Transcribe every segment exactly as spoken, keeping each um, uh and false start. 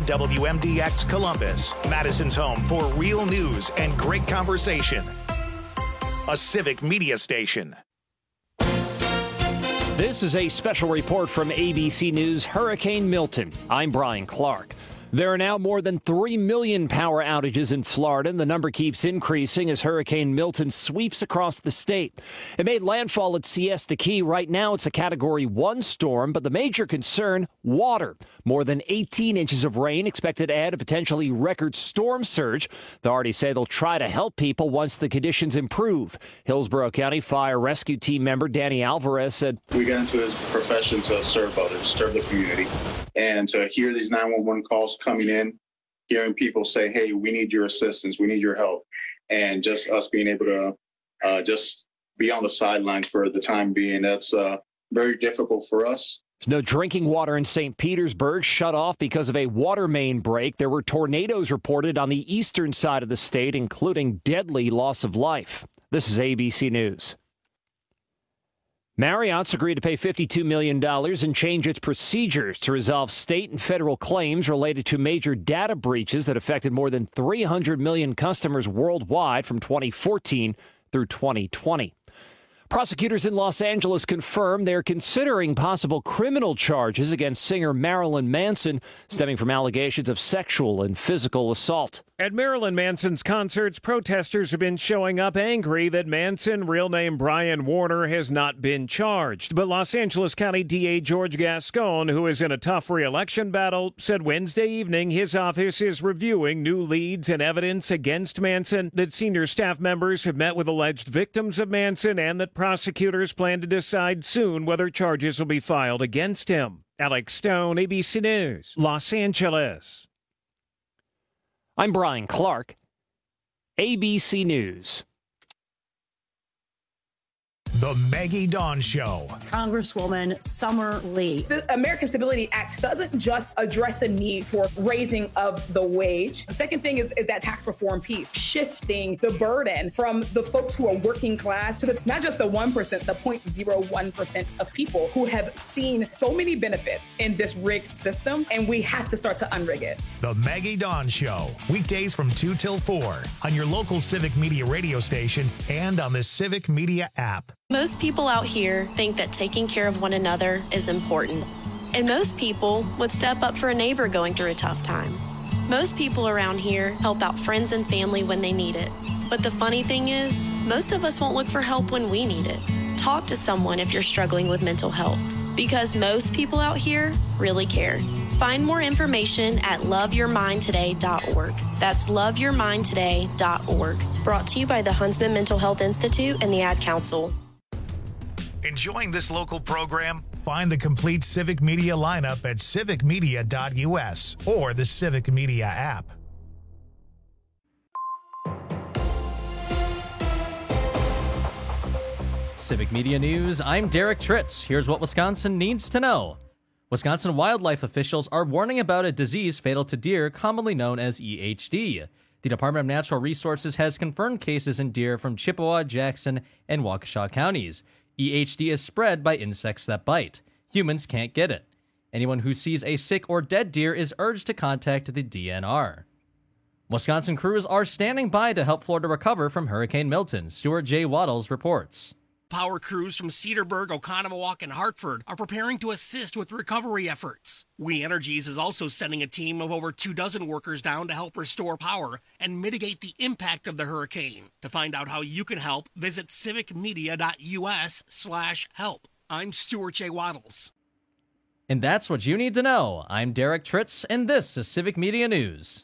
W M D X Columbus, Madison's home for real news and great conversation. A Civic Media station. This is a special report from A B C News Hurricane Milton. I'm Brian Clark. There are now more than three million power outages in Florida, and the number keeps increasing as Hurricane Milton sweeps across the state. It made landfall at Siesta Key. Right now, it's a Category one storm, but the major concern, water. More than eighteen inches of rain expected to add a potentially record storm surge. Authorities say they'll try to help people once the conditions improve. Hillsborough County Fire Rescue Team member Danny Alvarez said, "We got into this profession to serve others, serve the community, and to hear these nine one one calls coming in, hearing people say, hey, we need your assistance, we need your help, and just us being able to uh, just be on the sidelines for the time being, that's uh, very difficult for us." There's no drinking water in Saint Petersburg, shut off because of a water main break. There were tornadoes reported on the eastern side of the state, including deadly loss of life. This is A B C News. Marriott's agreed to pay fifty-two million dollars and change its procedures to resolve state and federal claims related to major data breaches that affected more than three hundred million customers worldwide from twenty fourteen through twenty twenty. Prosecutors in Los Angeles confirm they're considering possible criminal charges against singer Marilyn Manson stemming from allegations of sexual and physical assault. At Marilyn Manson's concerts, protesters have been showing up angry that Manson, real name Brian Warner, has not been charged. But Los Angeles County D A George Gascon, who is in a tough re-election battle, said Wednesday evening his office is reviewing new leads and evidence against Manson, that senior staff members have met with alleged victims of Manson, and that prosecutors plan to decide soon whether charges will be filed against him. Alex Stone, A B C News, Los Angeles. I'm Brian Clark, A B C News. The Maggie Dawn Show. Congresswoman Summer Lee. The American Stability Act doesn't just address the need for raising of the wage. The second thing is, is that tax reform piece, shifting the burden from the folks who are working class to the, not just the one percent, the zero point zero one percent of people who have seen so many benefits in this rigged system, and we have to start to unrig it. The Maggie Dawn Show, weekdays from two till four on your local Civic Media radio station and on the Civic Media app. Most people out here think that taking care of one another is important. And most people would step up for a neighbor going through a tough time. Most people around here help out friends and family when they need it. But the funny thing is, most of us won't look for help when we need it. Talk to someone if you're struggling with mental health, because most people out here really care. Find more information at love your mind today dot org. That's love your mind today dot org. Brought to you by the Huntsman Mental Health Institute and the Ad Council. Enjoying this local program? Find the complete Civic Media lineup at civic media dot u s or the Civic Media app. Civic Media News, I'm Derek Tritz. Here's what Wisconsin needs to know. Wisconsin wildlife officials are warning about a disease fatal to deer commonly known as E H D. The Department of Natural Resources has confirmed cases in deer from Chippewa, Jackson, and Waukesha counties. E H D is spread by insects that bite. Humans can't get it. Anyone who sees a sick or dead deer is urged to contact the D N R. Wisconsin crews are standing by to help Florida recover from Hurricane Milton. Stuart J. Waddles reports. Power crews from Cedarburg, Oconomowoc, and Hartford are preparing to assist with recovery efforts. We Energies is also sending a team of over two dozen workers down to help restore power and mitigate the impact of the hurricane. To find out how you can help, visit civic media dot u s slash help. I'm Stuart J. Waddles. And that's what you need to know. I'm Derek Tritz, and this is Civic Media News.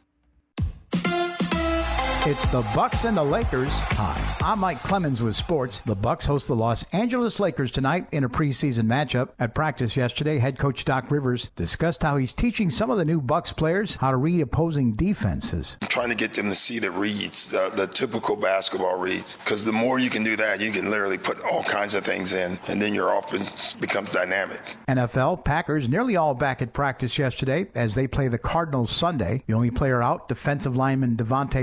It's the Bucks and the Lakers. Hi, I'm Mike Clemens with sports. The Bucks host the Los Angeles Lakers tonight in a preseason matchup. At practice yesterday, head coach Doc Rivers discussed how he's teaching some of the new Bucks players how to read opposing defenses. I'm trying to get them to see the reads, the, the typical basketball reads, because the more you can do that, you can literally put all kinds of things in, and then your offense becomes dynamic. N F L, Packers nearly all back at practice yesterday as they play the Cardinals Sunday. The only player out, defensive lineman Devontae Wyatt,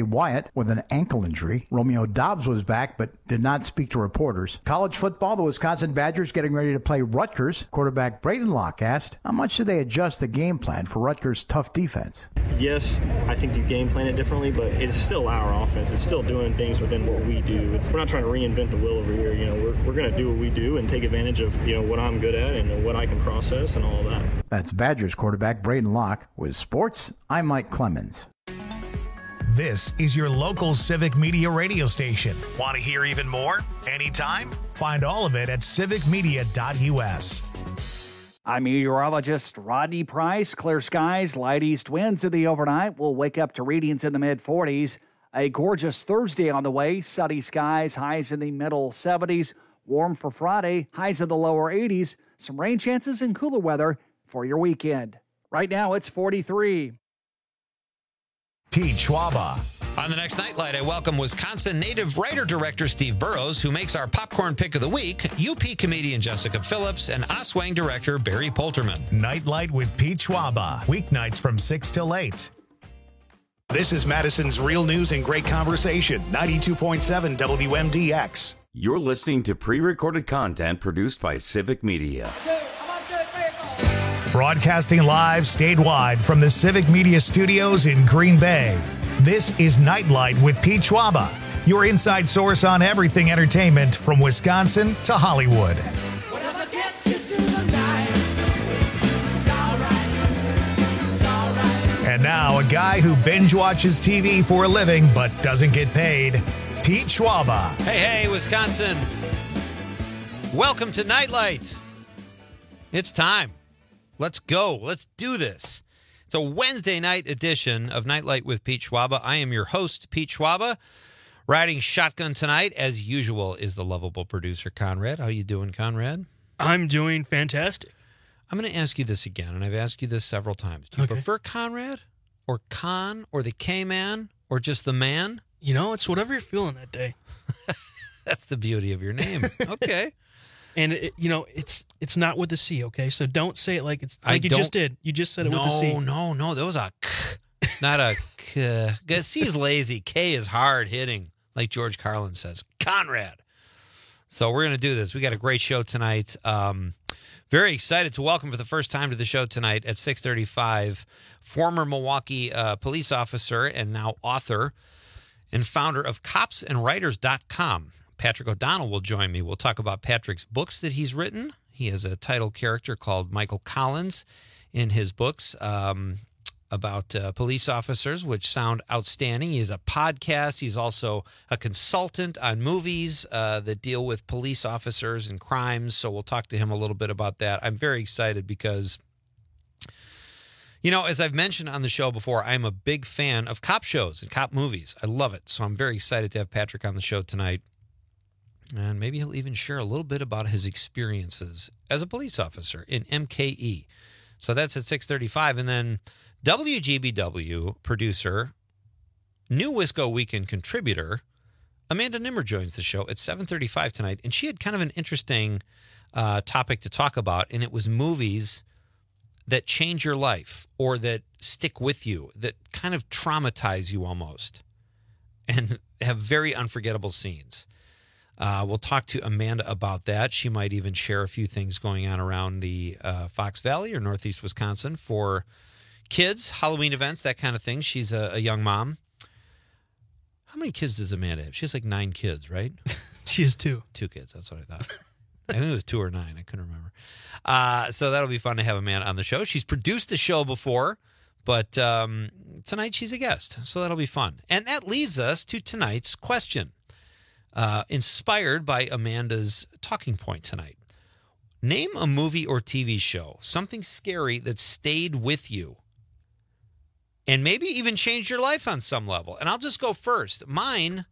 with an ankle injury. Romeo Dobbs was back but did not speak to reporters. College football, the Wisconsin Badgers getting ready to play Rutgers. Quarterback Braden Locke asked, how much do they adjust the game plan for Rutgers' tough defense? Yes, I think you game plan it differently, but it's still our offense. It's still doing things within what we do. It's, we're not trying to reinvent the wheel over here. You know, we're, we're going to do what we do and take advantage of, you know, what I'm good at and what I can process and all that. That's Badgers quarterback Braden Locke. With sports, I'm Mike Clemens. This is your local Civic Media radio station. Want to hear even more? Anytime? Find all of it at civic media dot u s. I'm meteorologist Rodney Price. Clear skies, light east winds in the overnight. We'll wake up to readings in the mid forties. A gorgeous Thursday on the way. Sunny skies, highs in the middle seventies. Warm for Friday, highs in the lower eighties. Some rain chances and cooler weather for your weekend. Right now, it's forty-three. Pete Schwaba. On the next Nightlight, I welcome Wisconsin native writer-director Steve Burrows, who makes our popcorn pick of the week, U P comedian Jessica Phillips, and Oswang director Barry Polterman. Nightlight with Pete Schwaba. Weeknights from six till eight. This is Madison's Real News and Great Conversation, ninety-two point seven W M D X. You're listening to pre-recorded content produced by Civic Media. Broadcasting live statewide from the Civic Media Studios in Green Bay. This is Nightlight with Pete Schwaba, your inside source on everything entertainment from Wisconsin to Hollywood. And now, a guy who binge watches T V for a living but doesn't get paid, Pete Schwaba. Hey, hey, Wisconsin. Welcome to Nightlight. It's time. Let's go. Let's do this. It's a Wednesday night edition of Nightlight with Pete Schwaba. I am your host, Pete Schwaba. Riding shotgun tonight, as usual, is the lovable producer, Conrad. How you doing, Conrad? I'm doing fantastic. I'm going to ask you this again, and I've asked you this several times. Do you okay. prefer Conrad or Con or the K-Man or just the man? You know, it's whatever you're feeling that day. That's the beauty of your name. Okay. And, it, you know, it's it's not with a C, okay? So don't say it like it's like I you just did. You just said it no, with a C. No, no, no. That was a K, not a K. C is lazy. K is hard hitting, like George Carlin says. Conrad. So we're going to do this. We got a great show tonight. Um, very excited to welcome for the first time to the show tonight at six thirty-five, former Milwaukee uh, police officer and now author and founder of cops and writers dot com. Patrick O'Donnell will join me. We'll talk about Patrick's books that he's written. He has a title character called Michael Collins in his books um, about uh, police officers, which sound outstanding. He has a podcast. He's also a consultant on movies uh, that deal with police officers and crimes. So we'll talk to him a little bit about that. I'm very excited because, you know, as I've mentioned on the show before, I'm a big fan of cop shows and cop movies. I love it. So I'm very excited to have Patrick on the show tonight. And maybe he'll even share a little bit about his experiences as a police officer in M K E. So that's at six thirty-five. And then W G B W producer, new Wisco Weekend contributor, Amanda Nimmer joins the show at seven thirty-five tonight. And she had kind of an interesting uh, topic to talk about, and it was movies that change your life or that stick with you, that kind of traumatize you almost and have very unforgettable scenes. Uh, we'll talk to Amanda about that. She might even share a few things going on around the uh, Fox Valley or Northeast Wisconsin for kids, Halloween events, that kind of thing. She's a, a young mom. How many kids does Amanda have? She has like nine kids, right? She has two. Two kids. That's what I thought. I think it was two or nine. I couldn't remember. Uh, so that'll be fun to have Amanda on the show. She's produced a show before, but um, tonight she's a guest. So that'll be fun. And that leads us to tonight's question. Uh, inspired by Amanda's talking point tonight. Name a movie or T V show, something scary that stayed with you and maybe even changed your life on some level. And I'll just go first. Mine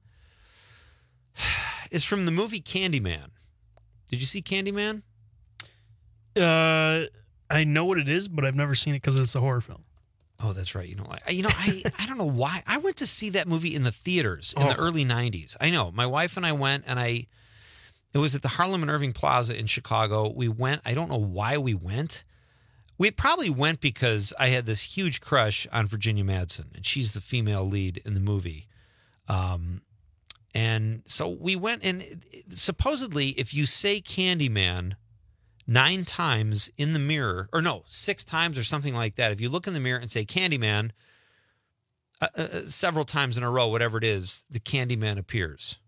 is from the movie Candyman. Did you see Candyman? Uh, I know what it is, but I've never seen it because it's a horror film. Oh, that's right. You know, I, you know, I, I don't know why. I went to see that movie in the theaters in oh. the early nineties. I know. My wife and I went, and I, it was at the Harlem and Irving Plaza in Chicago. We went. I don't know why we went. We probably went because I had this huge crush on Virginia Madsen, and she's the female lead in the movie. Um, and so we went, and supposedly if you say Candyman nine times in the mirror, or no, six times or something like that, if you look in the mirror and say Candyman uh, uh, several times in a row, whatever it is, the Candyman appears.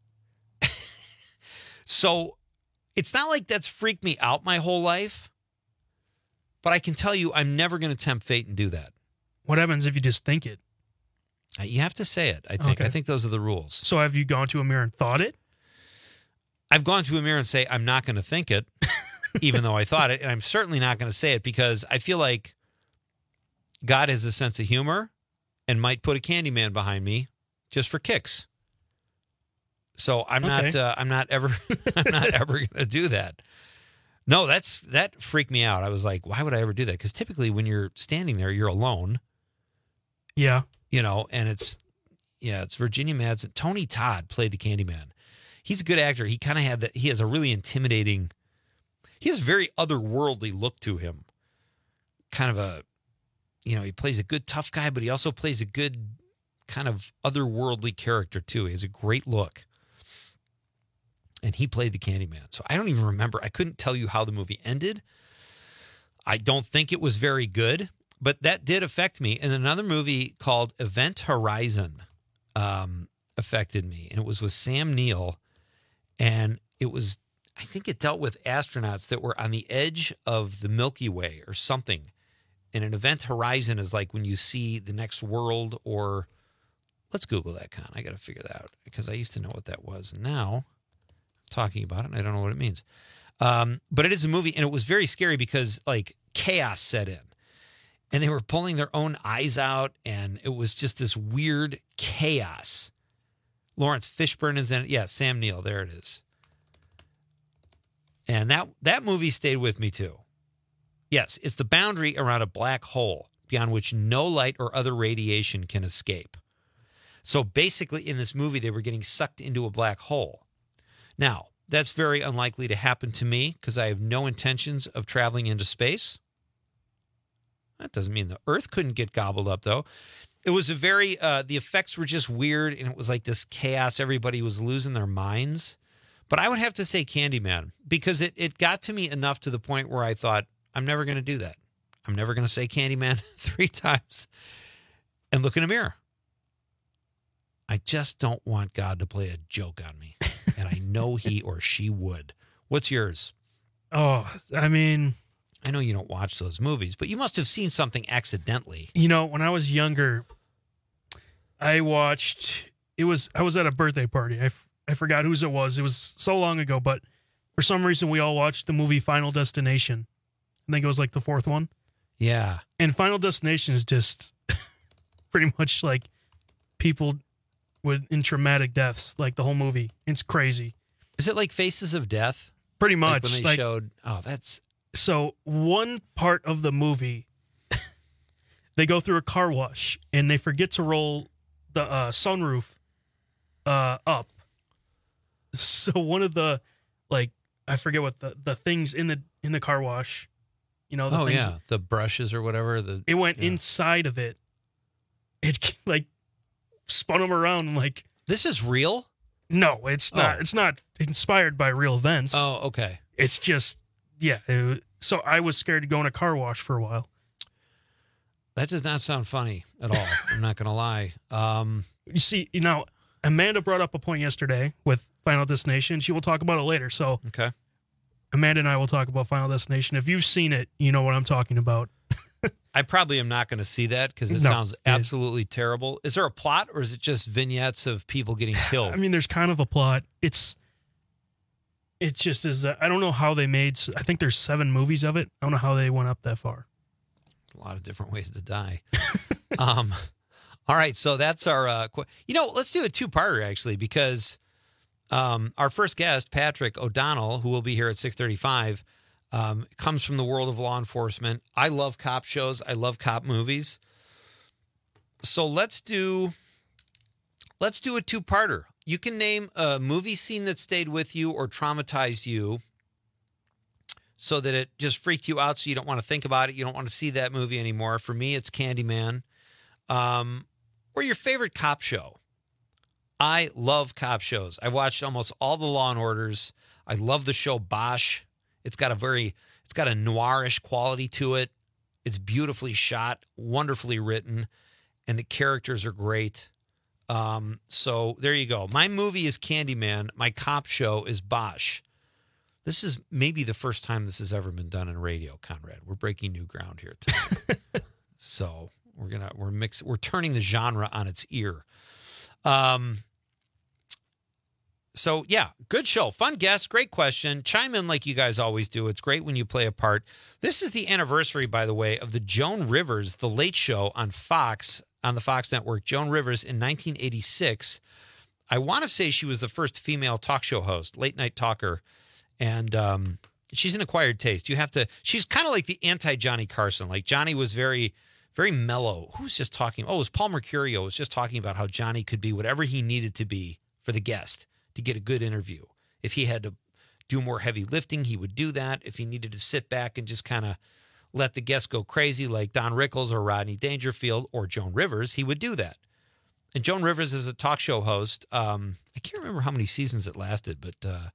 So it's not like that's freaked me out my whole life, but I can tell you I'm never going to tempt fate and do that. What happens if you just think it? Uh, You have to say it, I think. Okay. I think those are the rules. So have you gone to a mirror and thought it? I've gone to a mirror and say, I'm not going to think it, even though I thought it. And I'm certainly not going to say it because I feel like God has a sense of humor and might put a Candyman behind me just for kicks. So I'm Okay. not, uh, I'm not ever, I'm not ever going to do that. No, that's, that freaked me out. I was like, why would I ever do that? Because typically when you're standing there, you're alone. Yeah. You know, and it's, yeah, it's Virginia Madsen. Tony Todd played the Candyman. He's a good actor. He kind of had that. He has a really intimidating, he has a very otherworldly look to him. Kind of a, you know, he plays a good tough guy, but he also plays a good kind of otherworldly character too. He has a great look. And he played the Candyman. So I don't even remember. I couldn't tell you how the movie ended. I don't think it was very good. But that did affect me. And another movie called Event Horizon um, affected me. And it was with Sam Neill. And it was, I think it dealt with astronauts that were on the edge of the Milky Way or something. And an Event Horizon is like when you see the next world or, let's Google that, Con. I got to figure that out because I used to know what that was. And now I'm talking about it and I don't know what it means. Um, but it is a movie and it was very scary because like chaos set in. And they were pulling their own eyes out, and it was just this weird chaos. Lawrence Fishburne is in it. Yeah, Sam Neill. There it is. And that, that movie stayed with me, too. Yes, it's the boundary around a black hole beyond which no light or other radiation can escape. So basically, in this movie, they were getting sucked into a black hole. Now, that's very unlikely to happen to me because I have no intentions of traveling into space. That doesn't mean the Earth couldn't get gobbled up, though. It was a very, uh, the effects were just weird, and it was like this chaos. Everybody was losing their minds. But I would have to say Candyman, because it, it got to me enough to the point where I thought, I'm never going to do that. I'm never going to say Candyman three times and look in a mirror. I just don't want God to play a joke on me. And I know he or she would. What's yours? Oh, I mean... I know you don't watch those movies, but you must have seen something accidentally. You know, when I was younger, I watched, it was, I was at a birthday party. I, f- I forgot whose it was. It was so long ago, but for some reason we all watched the movie Final Destination. I think it was like the fourth one. Yeah. And Final Destination is just pretty much like people with in traumatic deaths, like the whole movie. It's crazy. Is it like Faces of Death? Pretty Like much. when they like, showed, oh, that's... So one part of the movie, they go through a car wash and they forget to roll the uh, sunroof uh, up. So one of the, like, I forget what the, the things in the in the car wash, you know. The oh things, yeah, the brushes or whatever. The it went yeah. inside of it. It like spun them around and like. This is real? No, it's not. Oh. It's not inspired by real events. Oh, okay. It's just. Yeah, it, so I was scared to go in a car wash for a while. That does not sound funny at all. I'm not going to lie. Um, you see, you know, Amanda brought up a point yesterday with Final Destination. She will talk about it later. So okay, Amanda and I will talk about Final Destination. If you've seen it, you know what I'm talking about. I probably am not going to see that because it No. sounds absolutely terrible. Is there a plot or is it just vignettes of people getting killed? I mean, there's kind of a plot. It's it just is. Uh, I don't know how they made. I think there's seven movies of it. I don't know how they went up that far. A lot of different ways to die. um, all right, so that's our. Uh, qu- you know, let's do a two-parter actually because um, our first guest, Patrick O'Donnell, who will be here at six thirty-five, um, comes from the world of law enforcement. I love cop shows. I love cop movies. So let's do. Let's do a two-parter. You can name a movie scene that stayed with you or traumatized you so that it just freaked you out so you don't want to think about it. You don't want to see that movie anymore. For me, it's Candyman. Um, or your favorite cop show. I love cop shows. I've watched almost all the Law and Orders. I love the show Bosch. It's got a very, it's got a noirish quality to it. It's beautifully shot, wonderfully written, and the characters are great. Um, so there you go. My movie is Candyman. My cop show is Bosch. This is maybe the first time this has ever been done in radio, Conrad. We're breaking new ground here tonight. So we're gonna we're mix we're turning the genre on its ear. Um. So yeah, good show, fun guest, great question. Chime in like you guys always do. It's great when you play a part. This is the anniversary, by the way, of the Joan Rivers The Late Show on Fox on the Fox network. Joan Rivers in nineteen eighty-six. I want to say she was the first female talk show host, late night talker. And um, she's an acquired taste. You have to, she's kind of like the anti-Johnny Carson. Like Johnny was very, very mellow. Who was just talking? Oh, it was Paul Mercurio was just talking about how Johnny could be whatever he needed to be for the guest to get a good interview. If he had to do more heavy lifting, he would do that. If he needed to sit back and just kind of let the guest go crazy like Don Rickles or Rodney Dangerfield or Joan Rivers, he would do that. And Joan Rivers is a talk show host. Um, I can't remember how many seasons it lasted, but uh,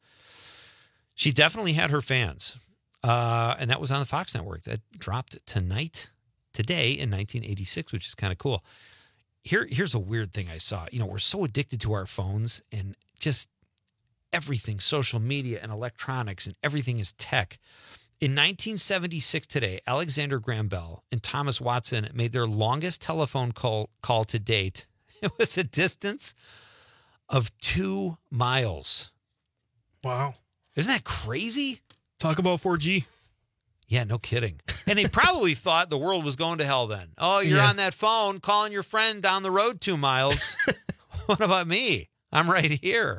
she definitely had her fans. Uh, and that was on the Fox network. That dropped tonight, today in nineteen eighty-six, which is kind of cool. Here, here's a weird thing I saw. You know, we're so addicted to our phones and just everything, social media and electronics, and everything is tech. In nineteen seventy-six today, Alexander Graham Bell and Thomas Watson made their longest telephone call, call to date. It was a distance of two miles. Wow. Isn't that crazy? Talk about four G. Yeah, no kidding. And they probably thought the world was going to hell then. Oh, you're Yeah. on that phone calling your friend down the road two miles. What about me? I'm right here.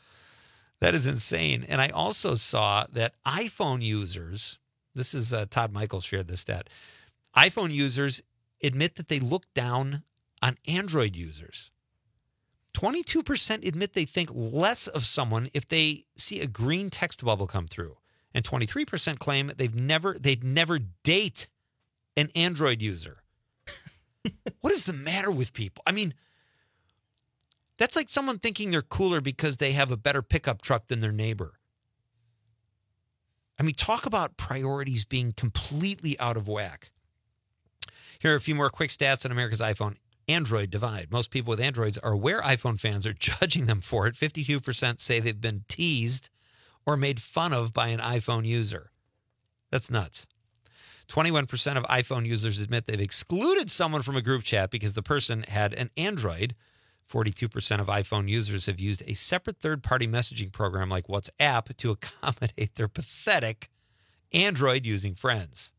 That is insane. And I also saw that iPhone users, this is uh, Todd Michael shared this stat, iPhone users admit that they look down on Android users. twenty-two percent admit they think less of someone if they see a green text bubble come through. And twenty-three percent claim they've never, they'd never date an Android user. What is the matter with people? I mean, that's like someone thinking they're cooler because they have a better pickup truck than their neighbor. I mean, talk about priorities being completely out of whack. Here are a few more quick stats on America's iPhone Android divide. Most people with Androids are aware iPhone fans are judging them for it. fifty-two percent say they've been teased or made fun of by an iPhone user. That's nuts. twenty-one percent of iPhone users admit they've excluded someone from a group chat because the person had an Android. forty-two percent of iPhone users have used a separate third-party messaging program like WhatsApp to accommodate their pathetic Android-using friends.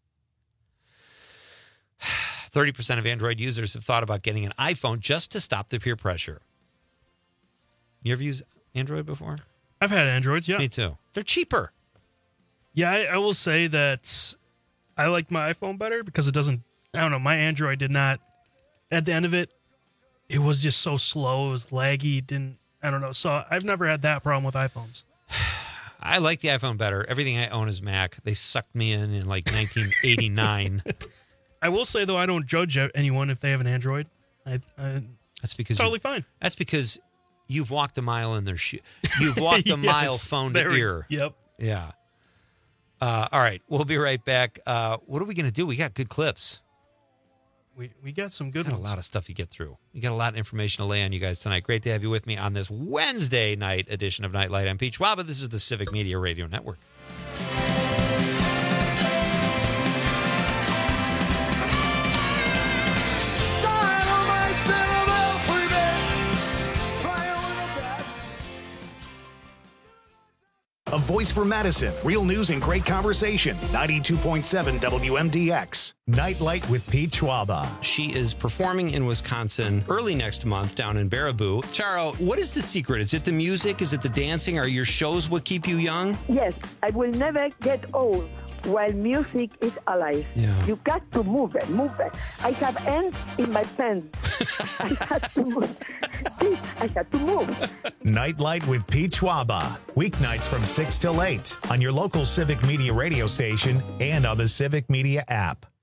thirty percent of Android users have thought about getting an iPhone just to stop the peer pressure. You ever use Android before? I've had Androids, yeah. Me too. They're cheaper. Yeah, I, I will say that I like my iPhone better because it doesn't, I don't know, my Android did not, at the end of it, it was just so slow. It was laggy. Didn't, I don't know. So I've never had that problem with iPhones. I like the iPhone better. Everything I own is Mac. They sucked me in in like nineteen eighty-nine. I will say, though, I don't judge anyone if they have an Android. I, I, that's because totally you, fine. That's because you've walked a mile in their shoe. You've walked a Yes, mile phone to very- ear. Yep. Yeah. Uh, all right. We'll be right back. Uh, what are we going to do? We got good clips. We we got some good got ones. a lot of stuff to get through. We got a lot of information to lay on you guys tonight. Great to have you with me on this Wednesday night edition of Nightlight. I'm Pete Schwab. This is the Civic Media Radio Network. A voice for Madison. Real news and great conversation. ninety-two point seven W M D X. Nightlight with Pete Schwaba. She is performing in Wisconsin early next month down in Baraboo. Charo, what is the secret? Is it the music? Is it the dancing? Are your shows what keep you young? Yes, I will never get old while music is alive. Yeah. You got to move it, move it. I have ants in my pants. I have to move. I have to move. Nightlight with Pete Schwaba. Weeknights from six till eight on your local Civic Media radio station and on the Civic Media app.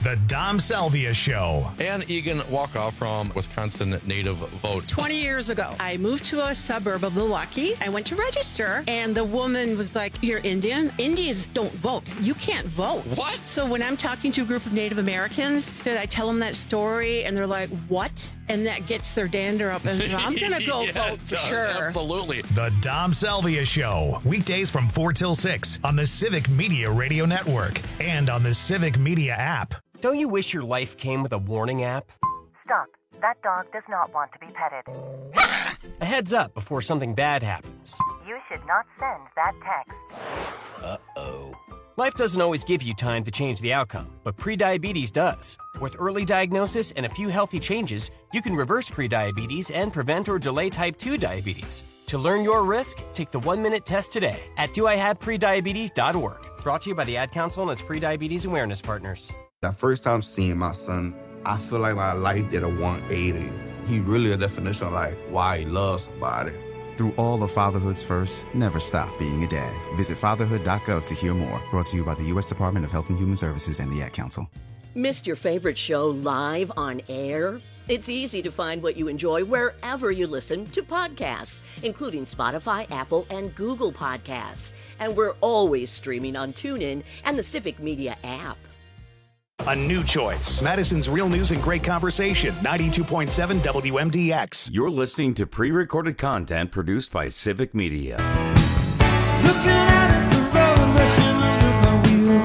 The Dom Salvia Show. Ann Egan Walkoff from Wisconsin Native Vote. twenty years ago, I moved to a suburb of Milwaukee. I went to register, and the woman was like, "You're Indian? Indians don't vote. You can't vote." What? So when I'm talking to a group of Native Americans, did I tell them that story, and they're like, "What?" And that gets their dander up, and I'm going to go Yeah, vote it for does. sure. Absolutely. The Dom Salvia Show. Weekdays from four till six on the Civic Media Radio Network and on the Civic Media app. Don't you wish your life came with a warning app? Stop. That dog does not want to be petted. A heads up before something bad happens. You should not send that text. Uh-oh. Life doesn't always give you time to change the outcome, but prediabetes does. With early diagnosis and a few healthy changes, you can reverse prediabetes and prevent or delay type two diabetes. To learn your risk, take the one-minute test today at do I have prediabetes dot org. Brought to you by the Ad Council and its prediabetes awareness partners. The first time seeing my son, I feel like my life did a one eighty. He really a definition of like why he loves somebody. Through all of fatherhood's first, never stop being a dad. Visit fatherhood dot gov to hear more. Brought to you by the U S Department of Health and Human Services and the Ad Council. Missed your favorite show live on air? It's easy to find what you enjoy wherever you listen to podcasts, including Spotify, Apple, and Google Podcasts. And we're always streaming on TuneIn and the Civic Media app. A new choice. Madison's Real News and Great Conversation. ninety-two point seven W M D X. You're listening to pre-recorded content produced by Civic Media. Looking at the road rushing under my wheel.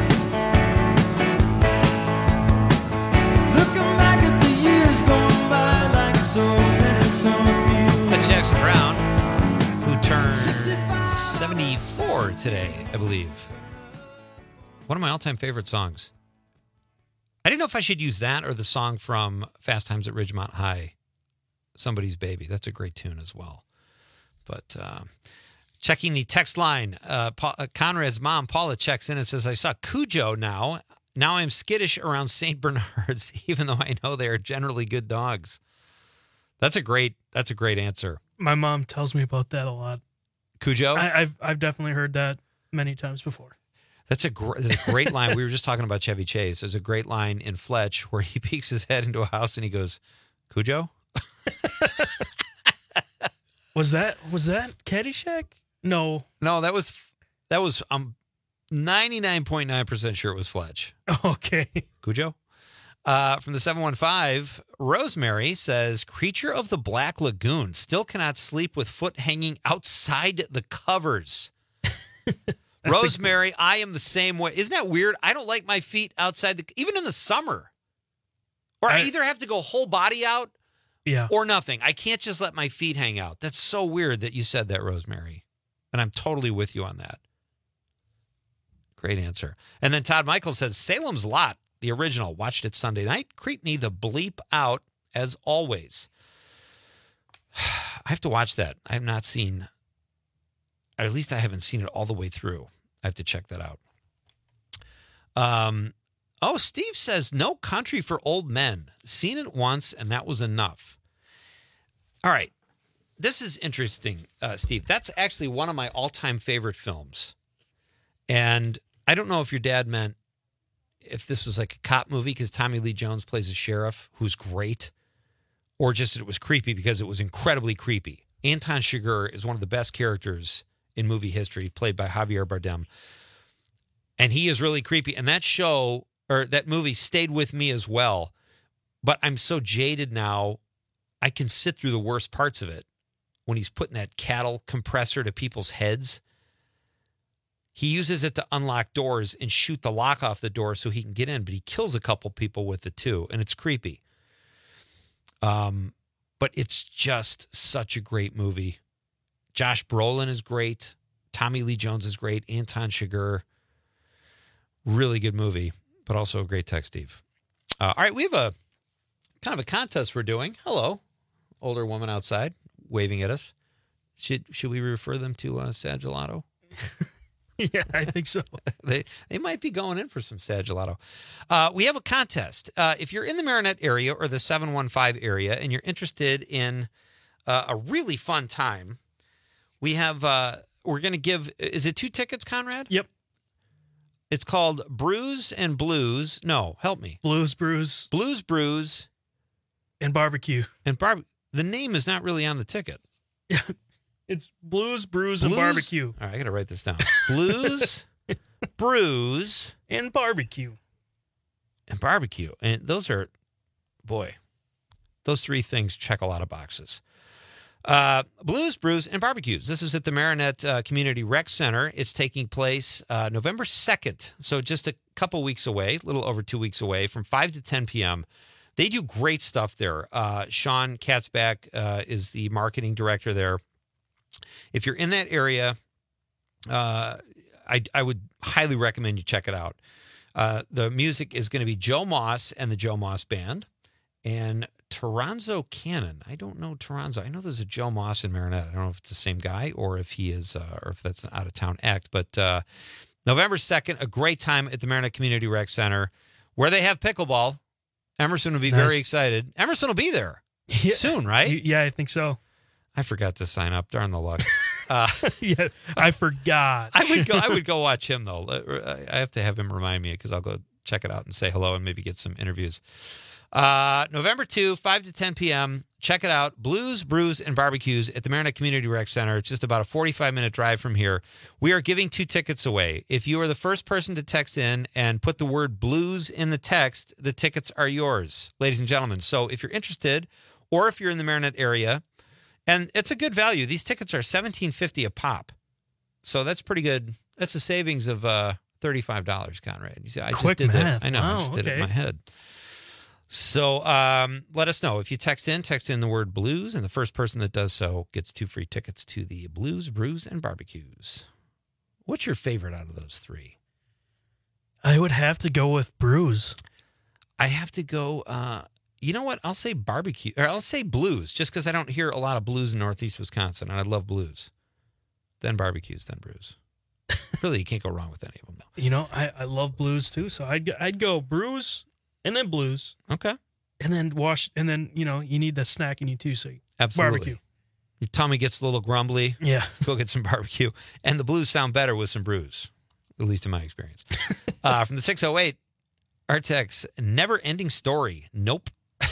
Looking back at the years going by like so many summer fields. That's Jackson Brown, who turned seventy-four today, I believe. One of my all-time favorite songs. I didn't know if I should use that or the song from Fast Times at Ridgemont High, Somebody's Baby. That's a great tune as well. But uh, checking the text line, uh, pa- uh, Conrad's mom, Paula, checks in and says, I saw Cujo now. Now I'm skittish around Saint Bernards, even though I know they are generally good dogs. That's a great, that's a great answer. My mom tells me about that a lot. Cujo? I, I've I've definitely heard that many times before. That's a, gr- that's a great line. We were just talking about Chevy Chase. There's a great line in Fletch where he peeks his head into a house and he goes, Cujo? Was that was that Caddyshack? No. No, that was, that was, I'm ninety-nine point nine percent sure it was Fletch. Okay. Cujo? Uh, from the seven one five, Rosemary says, creature of the Black Lagoon still cannot sleep with foot hanging outside the covers. Rosemary, I am the same way. Isn't that weird? I don't like my feet outside, the, even in the summer. Or I, I either have to go whole body out yeah. or nothing. I can't just let my feet hang out. That's so weird that you said that, Rosemary. And I'm totally with you on that. Great answer. And then Todd Michael says, Salem's Lot, the original, watched it Sunday night. Creep me the bleep out, as always. I have to watch that. I have not seen... Or at least I haven't seen it all the way through. I have to check that out. Um, oh, Steve says, No Country for Old Men. Seen it once, and that was enough. All right. This is interesting, uh, Steve. That's actually one of my all-time favorite films. And I don't know if your dad meant if this was like a cop movie because Tommy Lee Jones plays a sheriff who's great, or just that it was creepy because it was incredibly creepy. Anton Chigurh is one of the best characters in movie history, played by Javier Bardem. And he is really creepy. And that show, or that movie, stayed with me as well. But I'm so jaded now, I can sit through the worst parts of it. When he's putting that cattle compressor to people's heads, he uses it to unlock doors and shoot the lock off the door so he can get in. But he kills a couple people with it too, and it's creepy. Um, but it's just such a great movie. Josh Brolin is great. Tommy Lee Jones is great. Anton Chigurh. Really good movie, but also a great text, Steve. Uh, all right, we have a kind of a contest we're doing. Hello, older woman outside waving at us. Should should we refer them to uh, Sad Gelato? Yeah, I think so. they they might be going in for some Sad Gelato. Uh, we have a contest. Uh, if you're in the Marinette area or the seven one five area and you're interested in uh, a really fun time, we have, uh, we're going to give, is it two tickets, Conrad? Yep. It's called Brews and Blues. No, help me. Blues Brews. Blues Brews. And barbecue. And bar- The name is not really on the ticket. Yeah, it's Blues, Brews, Blues? and Barbecue. All right, I got to write this down. Blues, Brews, and Barbecue. And barbecue. And those are, boy, those three things check a lot of boxes. Uh, Blues, Brews, and Barbecues. This is at the Marinette uh, Community Rec Center. It's taking place uh, November second, so just a couple weeks away, a little over two weeks away, from five to ten p.m. They do great stuff there. Uh, Sean Katzbach uh, is the marketing director there. If you're in that area, uh, I, I would highly recommend you check it out. Uh, the music is going to be Joe Moss and the Joe Moss Band. And Toronzo Cannon. I don't know Toronzo. I know there's a Joe Moss in Marinette. I don't know if it's the same guy or if he is, uh, or if that's an out-of-town act. But uh, November second, a great time at the Marinette Community Rec Center, where they have pickleball. Emerson will be nice. Very excited. Emerson will be there yeah. soon, right? Yeah, I think so. I forgot to sign up. Darn the luck. Uh, yeah, I forgot. I would go. I would go watch him though. I have to have him remind me because I'll go check it out and say hello and maybe get some interviews. Uh, November second, five to ten p.m. Check it out. Blues, Brews, and Barbecues at the Marinette Community Rec Center. It's just about a forty-five minute drive from here. We are giving two tickets away. If you are the first person to text in and put the word blues in the text, the tickets are yours, ladies and gentlemen. So if you're interested, or if you're in the Marinette area, and it's a good value. These tickets are seventeen fifty a pop. So that's pretty good. That's a savings of uh, thirty-five dollars, Conrad. You see, I Quick just did math. it. I know. Wow, I just did okay. it in my head. So um, let us know. If you text in, text in the word blues, and the first person that does so gets two free tickets to the Blues, Brews, and Barbecues. What's your favorite out of those three? I would have to go with Brews. I have to go, uh, you know what? I'll say barbecue, or I'll say blues, just because I don't hear a lot of blues in Northeast Wisconsin, and I love blues. Then barbecues, then brews. Really, you can't go wrong with any of them. No. You know, I, I love blues too, so I'd go, I'd go Brews and then blues. Okay. And then wash, and then, you know, you need the snack you need too, so Absolutely. Barbecue. Your tummy gets a little grumbly. Yeah. Go get some barbecue. And the blues sound better with some brews, at least in my experience. uh, from the six oh eight, Artex, Never Ending Story. Nope.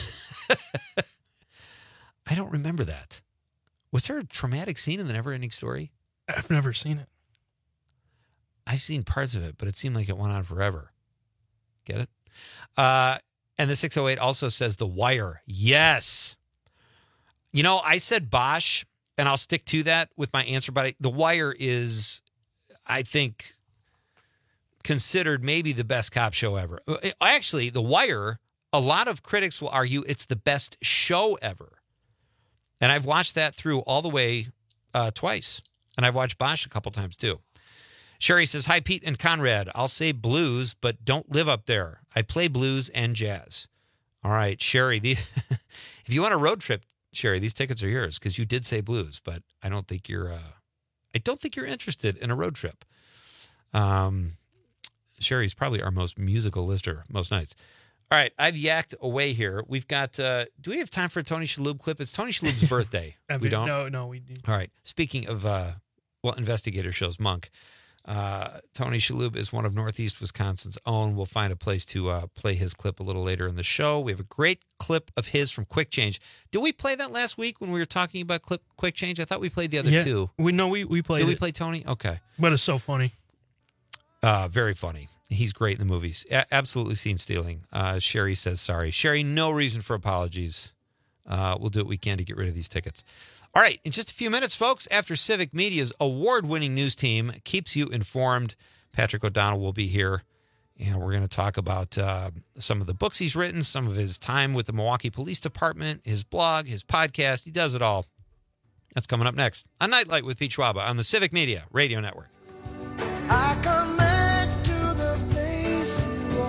I don't remember that. Was there a traumatic scene in the Never Ending Story? I've never seen it. I've seen parts of it, but it seemed like it went on forever. Get it? Uh, and the six oh eight also says The Wire. Yes. You know, I said Bosch, and I'll stick to that with my answer, but I, The Wire is, I think, considered maybe the best cop show ever. Actually, The Wire, a lot of critics will argue it's the best show ever. And I've watched that through all the way uh, twice. And I've watched Bosch a couple times too. Sherry says, hi, Pete and Conrad. I'll say blues, but don't live up there. I play blues and jazz. All right, Sherry, the, if you want a road trip, Sherry, these tickets are yours because you did say blues, but I don't think you're, uh, I don't think you're interested in a road trip. Um, Sherry's probably our most musical listener most nights. All right, I've yacked away here. We've got, uh, do we have time for a Tony Shalhoub clip? It's Tony Shalhoub's birthday. I mean, we don't? No, no, we do. All right. Speaking of, uh, well, Investigator shows Monk. Uh, Tony Shalhoub is one of Northeast Wisconsin's own. We'll find a place to uh, play his clip a little later in the show. We have a great clip of his from Quick Change. Did we play that last week when we were talking about clip Quick Change? I thought we played the other yeah, two. We no, we we played. Did we it. play Tony? Okay, but it's so funny. Uh, very funny. He's great in the movies. A- absolutely scene stealing. Uh, Sherry says sorry. Sherry, no reason for apologies. Uh, we'll do what we can to get rid of these tickets. All right, in just a few minutes, folks, after Civic Media's award-winning news team keeps you informed, Patrick O'Donnell will be here, and we're going to talk about uh, some of the books he's written, some of his time with the Milwaukee Police Department, his blog, his podcast. He does it all. That's coming up next on Nightlight with Pete Schwaba on the Civic Media Radio Network. I come back to the place you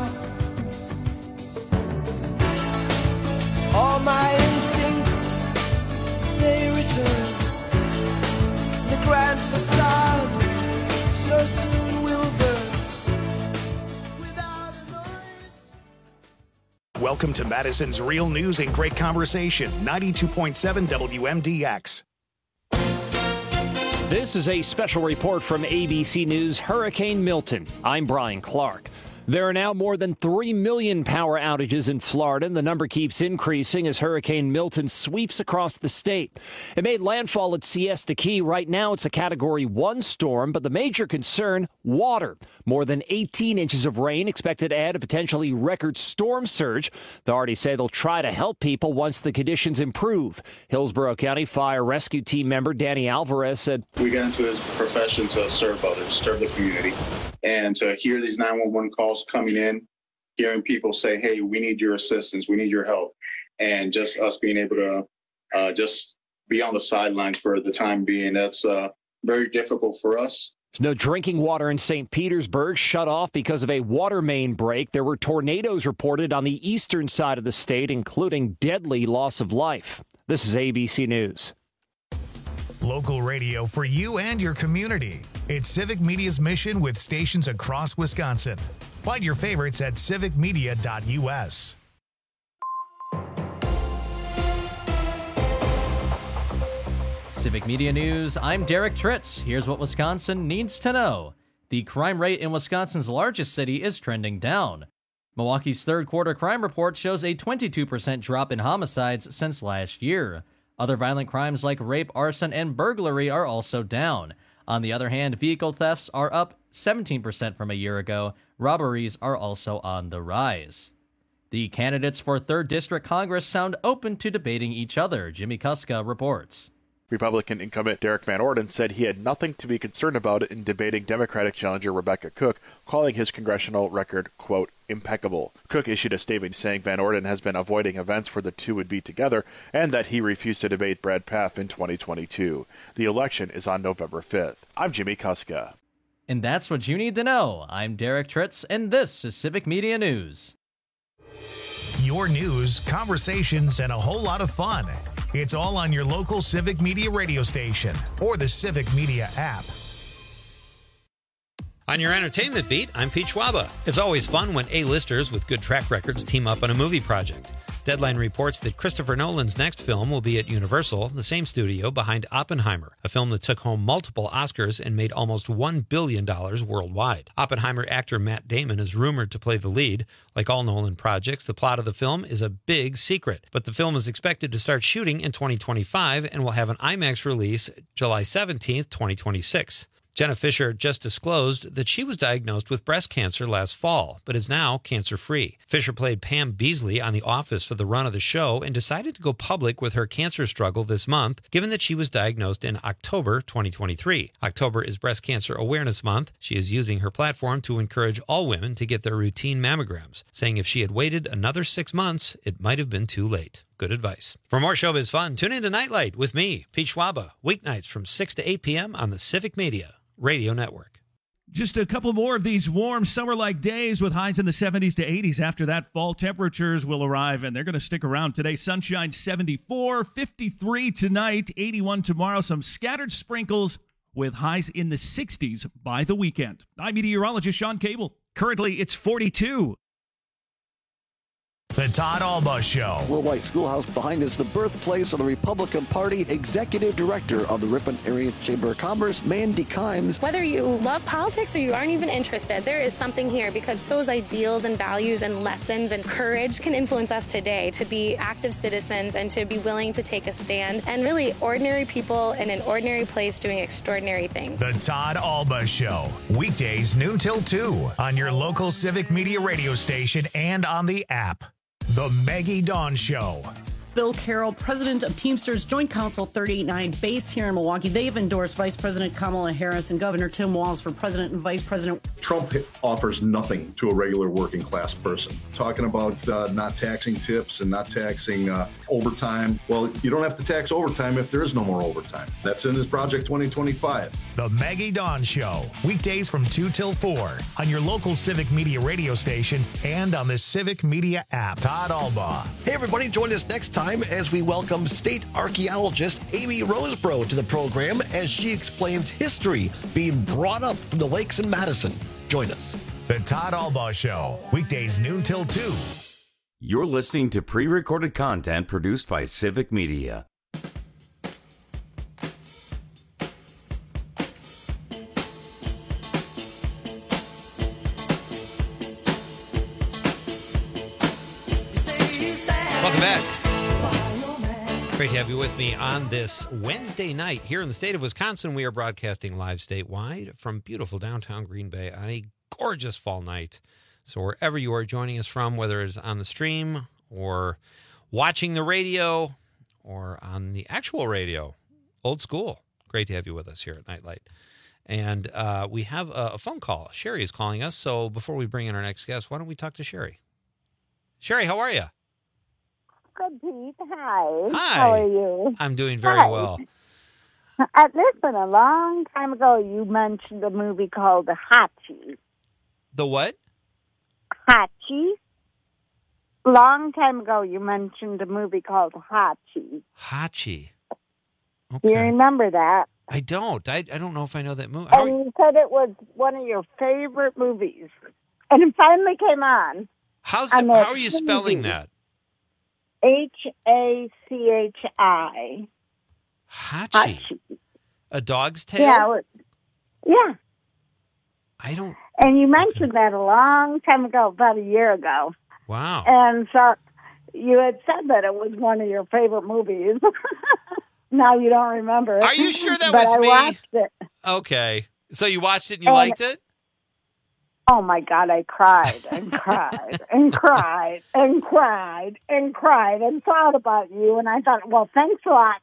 are. All my instincts, they return. The grand facade so soon will burn. Without a noise. Welcome to Madison's Real News and Great Conversation, ninety-two point seven W M D X. This is a special report from A B C News Hurricane Milton. I'm Brian Clark. There are now more than three million power outages in Florida, and the number keeps increasing as Hurricane Milton sweeps across the state. It made landfall at Siesta Key. Right now, it's a Category one storm, but the major concern, water. More than eighteen inches of rain expected to add a potentially record storm surge. Authorities say they'll try to help people once the conditions improve. Hillsborough County Fire Rescue Team member Danny Alvarez said, "We got into this profession to serve others, serve the community, and to hear these nine one one calls coming in, hearing people say, hey, we need your assistance, we need your help, and just us being able to uh, just be on the sidelines for the time being, that's uh, very difficult for us." There's no drinking water in Saint Petersburg, shut off because of a water main break. There were tornadoes reported on the eastern side of the state, including deadly loss of life. This is A B C News. Local radio for you and your community. It's Civic Media's mission with stations across Wisconsin. Find your favorites at civic media dot U S. Civic Media News, I'm Derek Tritz. Here's what Wisconsin needs to know. The crime rate in Wisconsin's largest city is trending down. Milwaukee's third quarter crime report shows a twenty-two percent drop in homicides since last year. Other violent crimes like rape, arson, and burglary are also down. On the other hand, vehicle thefts are up seventeen percent from a year ago. Robberies are also on the rise. The candidates for third District Congress sound open to debating each other, Jimmy Kuska reports. Republican incumbent Derek Van Orden said he had nothing to be concerned about in debating Democratic challenger Rebecca Cook, calling his congressional record, quote, impeccable. Cook issued a statement saying Van Orden has been avoiding events where the two would be together and that he refused to debate Brad Pfaff in twenty twenty-two. The election is on November fifth. I'm Jimmy Kuska. And that's what you need to know. I'm Derek Tritz, and this is Civic Media News. Your news, conversations, and a whole lot of fun. It's all on your local Civic Media radio station or the Civic Media app. On your entertainment beat, I'm Pete Schwaba. It's always fun when A-listers with good track records team up on a movie project. Deadline reports that Christopher Nolan's next film will be at Universal, the same studio behind Oppenheimer, a film that took home multiple Oscars and made almost one billion dollars worldwide. Oppenheimer actor Matt Damon is rumored to play the lead. Like all Nolan projects, the plot of the film is a big secret, but the film is expected to start shooting in twenty twenty-five and will have an IMAX release July seventeenth, twenty twenty-six. Jenna Fisher just disclosed that she was diagnosed with breast cancer last fall, but is now cancer-free. Fisher played Pam Beasley on The Office for the run of the show and decided to go public with her cancer struggle this month, given that she was diagnosed in October twenty twenty-three. October is Breast Cancer Awareness Month. She is using her platform to encourage all women to get their routine mammograms, saying if she had waited another six months, it might have been too late. Good advice. For more showbiz fun, tune into Nightlight with me, Pete Schwaba, weeknights from six to eight p.m. on the Civic Media Radio Network. Just a couple more of these warm summer-like days with highs in the seventies to eighties. After that, fall temperatures will arrive, and they're going to stick around today. Sunshine seventy-four, fifty-three tonight, eighty-one tomorrow. Some scattered sprinkles with highs in the sixties by the weekend. I'm meteorologist Sean Cable. Currently, it's forty-two. The Todd Alba Show. Will White Schoolhouse behind is the birthplace of the Republican Party. Executive Director of the Ripon Area Chamber of Commerce, Mandy Kimes. Whether you love politics or you aren't even interested, there is something here because those ideals and values and lessons and courage can influence us today to be active citizens and to be willing to take a stand and really ordinary people in an ordinary place doing extraordinary things. The Todd Alba Show. Weekdays noon till two on your local Civic Media radio station and on the app. The Maggie Dawn Show. Bill Carroll, president of Teamsters Joint Council thirty-eight nine, based here in Milwaukee. They've endorsed Vice President Kamala Harris and Governor Tim Walz for president and vice president. Trump offers nothing to a regular working class person. Talking about uh, not taxing tips and not taxing uh, overtime. Well, you don't have to tax overtime if there is no more overtime. That's in his Project twenty twenty-five. The Maggie Dawn Show. Weekdays from two till four on your local Civic Media radio station and on the Civic Media app. Todd Alba. Hey, everybody, join us next time as we welcome state archaeologist Amy Roseborough to the program as she explains history being brought up from the lakes in Madison. Join us. The Todd Alba Show, weekdays noon till two. You're listening to pre-recorded content produced by Civic Media. Great to have you with me on this Wednesday night here in the state of Wisconsin. We are broadcasting live statewide from beautiful downtown Green Bay on a gorgeous fall night. So wherever you are joining us from, whether it's on the stream or watching the radio or on the actual radio, old school, great to have you with us here at Nightlight. And uh, we have a, a phone call. Sherry is calling us. So before we bring in our next guest, why don't we talk to Sherry? Sherry, how are you? Good, Pete. Hi. Hi. How are you? I'm doing very Hi. well. Uh, listen, a long time ago, you mentioned a movie called Hachi. The what? Hachi. Long time ago, you mentioned a movie called Hachi. Hachi. Do you remember that? I don't. I, I don't know if I know that movie. And you said it was one of your favorite movies. And it finally came on. How's on it, the how are you spelling T V. that? H A C H I. Hachi. A dog's tail? Yeah. it- Yeah. I don't. And you mentioned that a long time ago, about a year ago. Wow. And so you had said that it was one of your favorite movies. Now you don't remember it. Are you sure that but was I me? watched it. Okay. So you watched it and you And- liked it? Oh, my God, I cried and cried and cried and cried and cried and thought about you. And I thought, well, thanks a lot.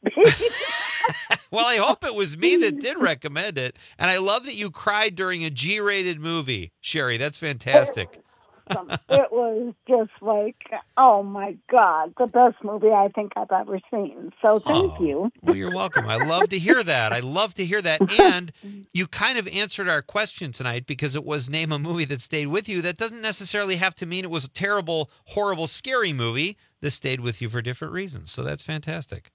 Well, I hope it was me that did recommend it. And I love that you cried during a G-rated movie, Sherry. That's fantastic. It was just like, oh, my God, the best movie I think I've ever seen. So thank Oh, you. Well, you're welcome. I love to hear that. I love to hear that. And you kind of answered our question tonight because it was name a movie that stayed with you. That doesn't necessarily have to mean it was a terrible, horrible, scary movie. This stayed with you for different reasons. So that's fantastic.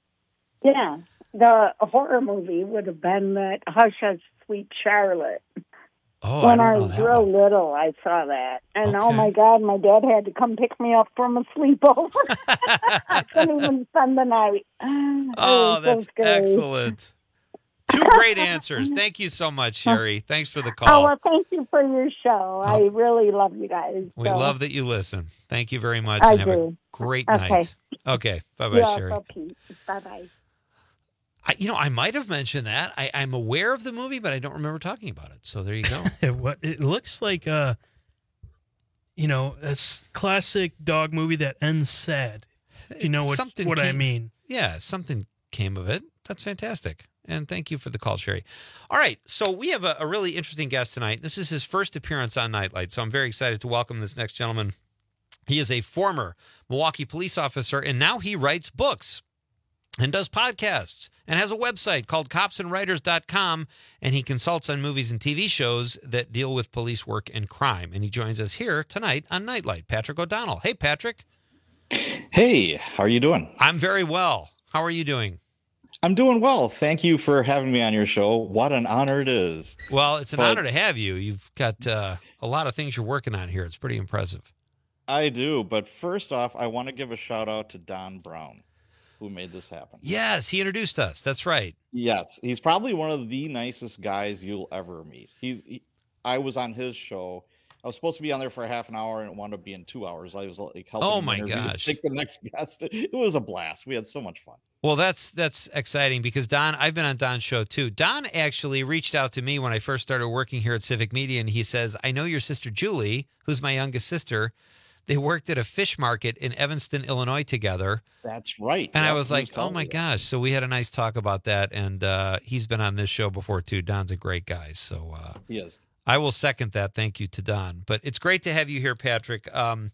Yeah, the horror movie would have been that Hush Hush Sweet Charlotte. Oh, when I I, don't know was that real one. little, I saw that. And oh Okay. my God, my dad had to come pick me up from a sleepover. I couldn't even spend the night. It Oh, was so that's scary. excellent. Two great answers. Thank you so much, Sherry. Thanks for the Oh, call. well, thank you for your show. I really love you guys. We so. love that you listen. Thank you very much. I and have a do. great Okay. night. Okay. Bye-bye, Yeah, Sherry. so Pete. Bye-bye. I, you know, I might have mentioned that. I, I'm aware of the movie, but I don't remember talking about it. So there you go. What it looks like, uh, you know, a s- classic dog movie that ends sad. If you know what, Something what I came- mean. Yeah, something came of it. That's fantastic. And thank you for the call, Sherry. All right, so we have a, a really interesting guest tonight. This is his first appearance on Nightlight, so I'm very excited to welcome this next gentleman. He is a former Milwaukee police officer, and now he writes books and does podcasts and has a website called cops and writers dot com, and he consults on movies and T V shows that deal with police work and crime. And he joins us here tonight on Nightlight. Patrick O'Donnell. Hey, Patrick. Hey, how are you doing? I'm very well. How are you doing? I'm doing well. Thank you for having me on your show. What an honor it is. Well, it's an But- honor to have you. You've got uh, a lot of things you're working on here. It's pretty impressive. I do, but first off, I want to give a shout out to Don Brown, who made this happen. Yes, he introduced us. That's right. Yes, he's probably one of the nicest guys you'll ever meet. He's. He, I was on his show. I was supposed to be on there for a half an hour, and it wound up being two hours. I was like helping. Oh him my interview, gosh. Pick the next guest. It was a blast. We had so much fun. Well, that's that's exciting because Don, I've been on Don's show too. Don actually reached out to me when I first started working here at Civic Media, and he says, I know your sister Julie, who's my youngest sister. They worked at a fish market in Evanston, Illinois together. That's right. And I Yep, was he like, oh telling my me that. gosh. So we had a nice talk about that. And uh, he's been on this show before too. Don's a great guy. So uh, He is. I will second that. Thank you to Don. But it's great to have you here, Patrick. Um,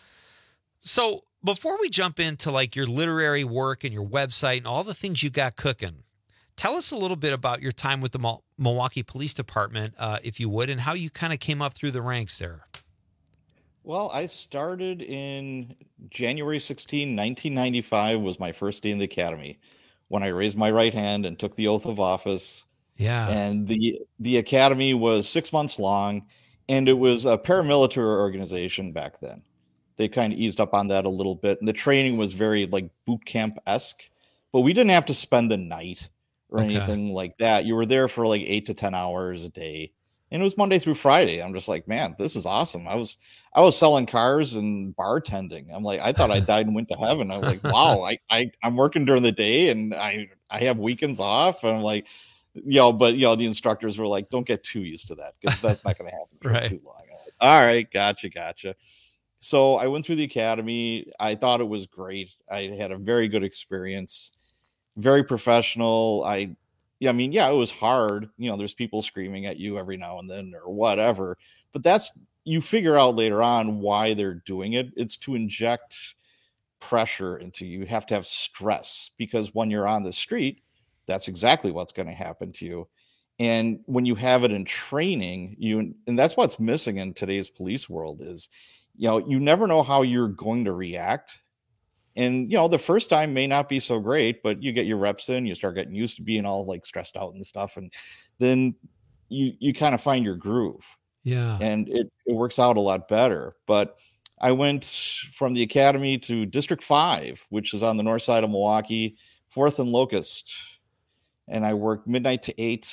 so before we jump into like your literary work and your website and all the things you got cooking, tell us a little bit about your time with the Mil- Milwaukee Police Department, uh, if you would, and how you kind of came up through the ranks there. Well, I started in January sixteenth, nineteen ninety-five was my first day in the academy when I raised my right hand and took the oath of office. Yeah. And the the academy was six months long, and it was a paramilitary organization back then. They kind of eased up on that a little bit, and the training was very like boot camp-esque, but we didn't have to spend the night or Okay. anything like that. You were there for like eight to ten hours a day. And it was Monday through Friday. I'm just like, man, this is awesome. I was I was selling cars and bartending. I'm like, I thought I died and went to heaven. I'm like, wow, I, I I'm working during the day and I I have weekends off. And I'm like, you know, but you know, the instructors were like, don't get too used to that because that's not going to happen for Right. too long. I'm like, all right, gotcha, gotcha. So I went through the academy. I thought it was great. I had a very good experience, very professional. I Yeah, I mean, yeah, it was hard. You know, there's people screaming at you every now and then or whatever. But that's, you figure out later on why they're doing it. It's to inject pressure into you. You have to have stress because when you're on the street, that's exactly what's going to happen to you. And when you have it in training, you, and that's what's missing in today's police world is, you know, you never know how you're going to react. And, you know, the first time may not be so great, but you get your reps in, you start getting used to being all like stressed out and stuff. And then you, you kind of find your groove. Yeah. And it, it works out a lot better. But I went from the academy to District five, which is on the north side of Milwaukee, fourth and Locust. And I worked midnight to eight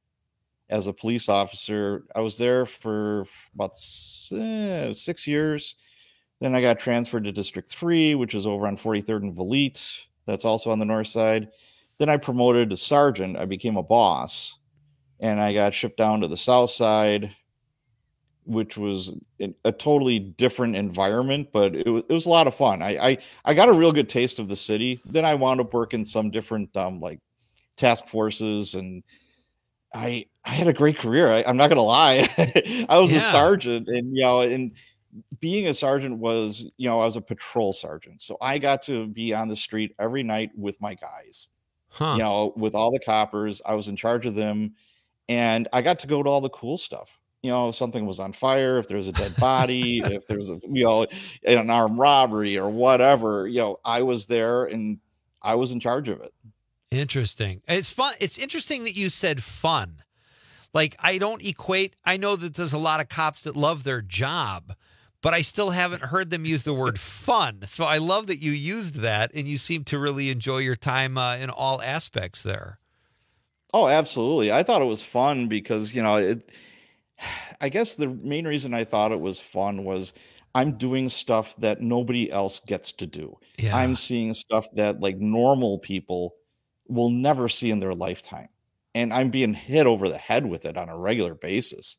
as a police officer. I was there for about eh, six years. Then I got transferred to District three, which is over on forty-third and Valete. That's also on the north side. Then I promoted to sergeant. I became a boss. And I got shipped down to the south side, which was a, a totally different environment, but it was, it was a lot of fun. I, I, I got a real good taste of the city. Then I wound up working some different um, like task forces, and I I had a great career. I, I'm not going to lie. I was Yeah. a sergeant, and, you know, and being a sergeant was, you know, I was a patrol sergeant. So I got to be on the street every night with my guys, Huh. you know, with all the coppers. I was in charge of them, and I got to go to all the cool stuff. You know, if something was on fire, if there was a dead body, if there was a, you know, an armed robbery or whatever, you know, I was there and I was in charge of it. Interesting. It's fun. It's interesting that you said fun. Like, I don't equate, I know that there's a lot of cops that love their job, but I still haven't heard them use the word fun. So I love that you used that, and you seem to really enjoy your time uh, in all aspects there. Oh, absolutely. I thought it was fun because, you know, it, I guess the main reason I thought it was fun was I'm doing stuff that nobody else gets to do. Yeah. I'm seeing stuff that like normal people will never see in their lifetime. And I'm being hit over the head with it on a regular basis.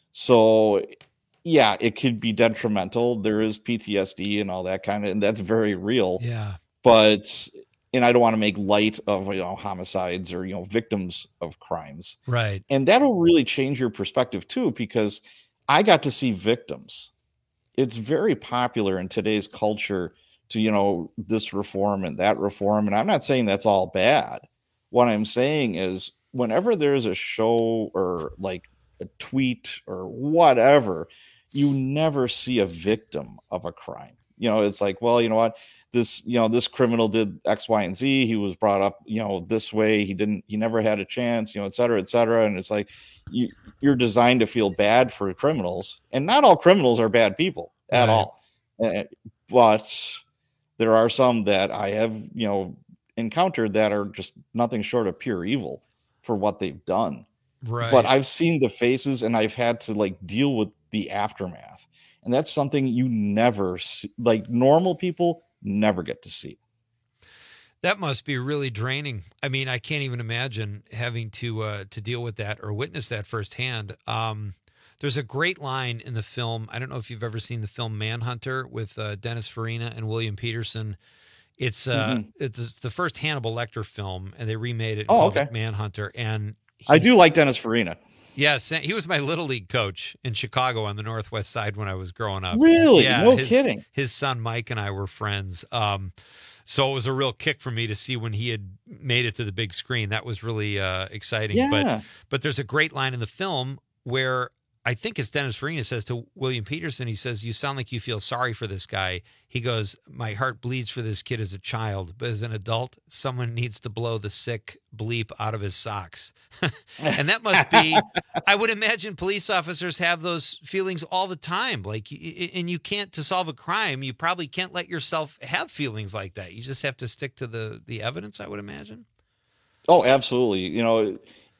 So yeah, it could be detrimental. There is P T S D and all that kind of, and that's very real. Yeah. But, and I don't want to make light of, you know, homicides or, you know, victims of crimes. Right. And that'll really change your perspective too, because I got to see victims. It's very popular in today's culture to, you know, this reform and that reform. And I'm not saying that's all bad. What I'm saying is whenever there's a show or like a tweet or whatever, you never see a victim of a crime. You know, it's like, well, you know what, this, you know, this criminal did X, Y, and Z. He was brought up, you know, this way. He didn't, he never had a chance, you know, et cetera, et cetera. And it's like, you, you're designed to feel bad for criminals, and not all criminals are bad people at Right. all. Uh, but there are some that I have, you know, encountered that are just nothing short of pure evil for what they've done. Right. But I've seen the faces and I've had to like deal with the aftermath. And that's something you never see, like normal people never get to see. That must be really draining. I mean, I can't even imagine having to uh, to deal with that or witness that firsthand. Um, there's a great line in the film. I don't know if you've ever seen the film Manhunter with uh, Dennis Farina and William Peterson. It's uh, Mhm. it's the first Hannibal Lecter film, and they remade it and Oh, called okay. it Manhunter. And I do he's- like Dennis Farina. Yes, he was my little league coach in Chicago on the Northwest Side when I was growing up. Really? Yeah, No his, kidding. His son Mike and I were friends. Um, so it was a real kick for me to see when he had made it to the big screen. That was really uh, exciting. Yeah. But but there's a great line in the film where I think it's Dennis Farina says to William Peterson, he says, "You sound like you feel sorry for this guy." He goes, "My heart bleeds for this kid as a child, but as an adult, someone needs to blow the sick bleep out of his socks." And that must be, I would imagine police officers have those feelings all the time. Like, y- and you can't, to solve a crime, you probably can't let yourself have feelings like that. You just have to stick to the, the evidence, I would imagine. Oh, absolutely. You know,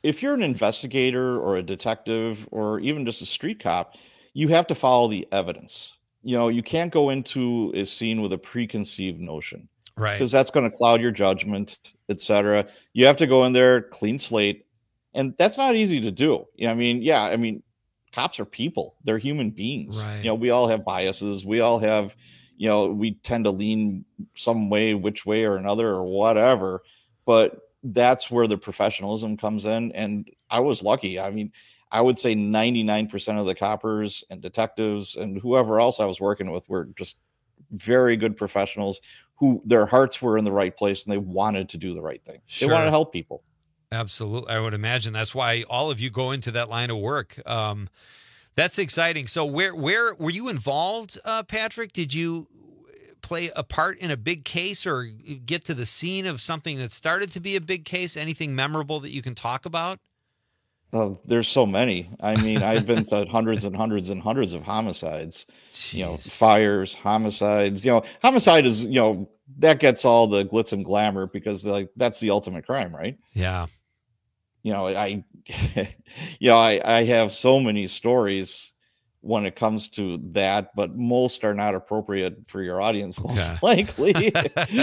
if you're an investigator or a detective or even just a street cop, you have to follow the evidence. You know, you can't go into a scene with a preconceived notion. Right. Because that's going to cloud your judgment, et cetera. You have to go in there, clean slate. And that's not easy to do. You know, I mean, yeah, I mean, cops are people. They're human beings. Right. You know, we all have biases. We all have, you know, we tend to lean some way, which way or another or whatever. But that's where the professionalism comes in. And I was lucky. I mean, I would say ninety-nine percent of the coppers and detectives and whoever else I was working with were just very good professionals who their hearts were in the right place and they wanted to do the right thing. Sure. They wanted to help people. Absolutely. I would imagine that's why all of you go into that line of work. Um, that's exciting. So where, where were you involved, uh, Patrick? Did you play a part in a big case or get to the scene of something that started to be a big case? Anything memorable that you can talk about? Uh, there's so many. I mean, I've been to hundreds and hundreds and hundreds of homicides, Jeez. you know, fires, homicides, you know, homicide is, you know, that gets all the glitz and glamour because like that's the ultimate crime, right? Yeah. You know, I, you know, I, I have so many stories when it comes to that, but most are not appropriate for your audience, most okay. likely.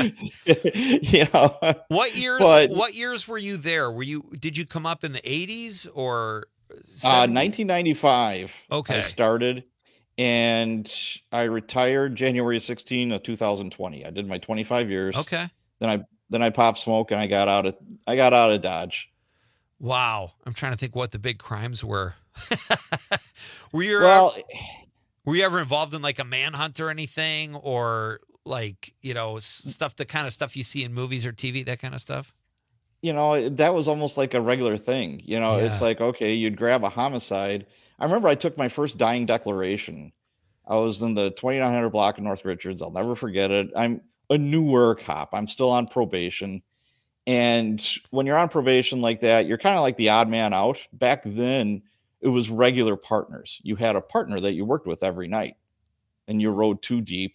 You know, what years? But, what years were you there? Were you? Did you come up in the eighties or? Uh, nineteen ninety-five. Okay, I started, and I retired January sixteenth of two thousand twenty. I did my twenty-five years. Okay. Then I then I popped smoke and I got out of I got out of Dodge. Wow, I'm trying to think what the big crimes were. Were you well? Ever, were you ever involved in like a manhunt or anything, or like you know stuff, the kind of stuff you see in movies or T V, that kind of stuff? You know, that was almost like a regular thing. You know, Yeah. It's like okay, you'd grab a homicide. I remember I took my first dying declaration. I was in the twenty-nine hundred block of North Richards. I'll never forget it. I'm a newer cop. I'm still on probation. And when you're on probation like that, you're kind of like the odd man out. Back then, it was regular partners. You had a partner that you worked with every night, and you rode too deep.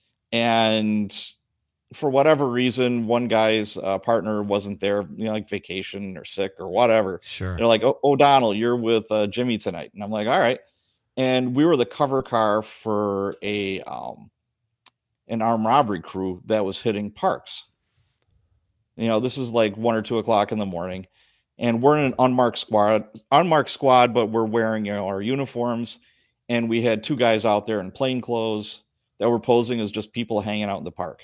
And for whatever reason, one guy's uh, partner wasn't there, you know, like vacation or sick or whatever. Sure. They're like, oh, O'Donnell, you're with uh, Jimmy tonight. And I'm like, all right. And we were the cover car for a um, an armed robbery crew that was hitting parks. You know, this is like one or two o'clock in the morning, and we're in an unmarked squad, unmarked squad, but we're wearing, you know, our uniforms. And we had two guys out there in plain clothes that were posing as just people hanging out in the park.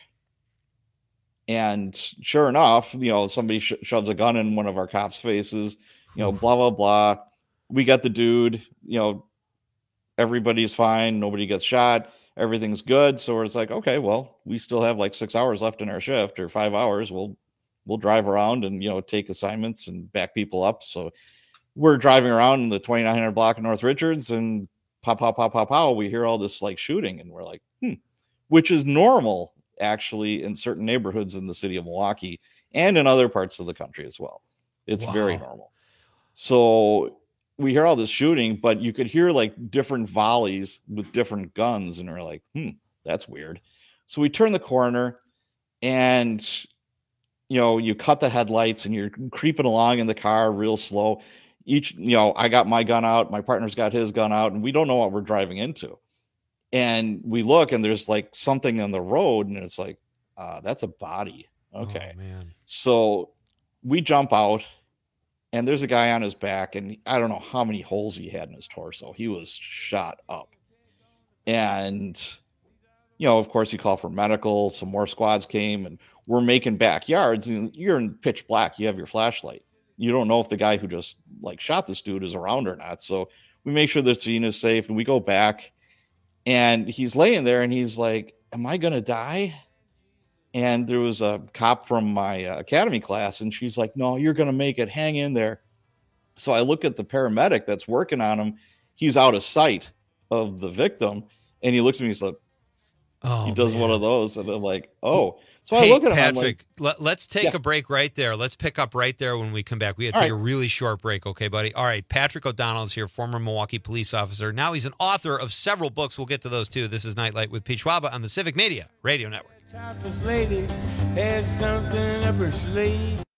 And sure enough, you know, somebody sh- shoves a gun in one of our cops' faces, you know, blah, blah, blah. We got the dude, you know, everybody's fine. Nobody gets shot. Everything's good. So it's like, okay, well, we still have like six hours left in our shift or five hours. We'll, we'll drive around and, you know, take assignments and back people up. So we're driving around in the twenty-nine hundred block of North Richards, and pop, pop, pop, pop, pow, we hear all this like shooting, and we're like, hmm, which is normal actually in certain neighborhoods in the city of Milwaukee and in other parts of the country as well. It's Wow. very normal. So we hear all this shooting, but you could hear like different volleys with different guns, and we're like, hmm, that's weird. So we turn the corner, and you know, you cut the headlights and you're creeping along in the car real slow. Each, you know, I got my gun out, my partner's got his gun out, and we don't know what we're driving into. And we look, and there's like something on the road, and it's like, uh, that's a body. Okay. Oh, man. So we jump out, and there's a guy on his back, and I don't know how many holes he had in his torso. He was shot up. And, you know, of course, you call for medical. Some more squads came, and we're making backyards. And you're in pitch black. You have your flashlight. You don't know if the guy who just like shot this dude is around or not. So we make sure the scene is safe, and we go back, and he's laying there, and he's like, am I going to die? And there was a cop from my uh, academy class, and she's like, no, you're going to make it. Hang in there. So I look at the paramedic that's working on him. He's out of sight of the victim, and he looks at me, he's like, oh, he does man. one of those, and I'm like, oh. So Hey, I look at him, Patrick, I'm like, let, let's take Yeah. a break right there. Let's pick up right there when we come back. We got to All take right. a really short break, okay, buddy? All right, Patrick O'Donnell is here, former Milwaukee police officer. Now he's an author of several books. We'll get to those, too. This is Nightlight with Pete Schwaba on the Civic Media Radio Network. Topless lady has something up her sleeve.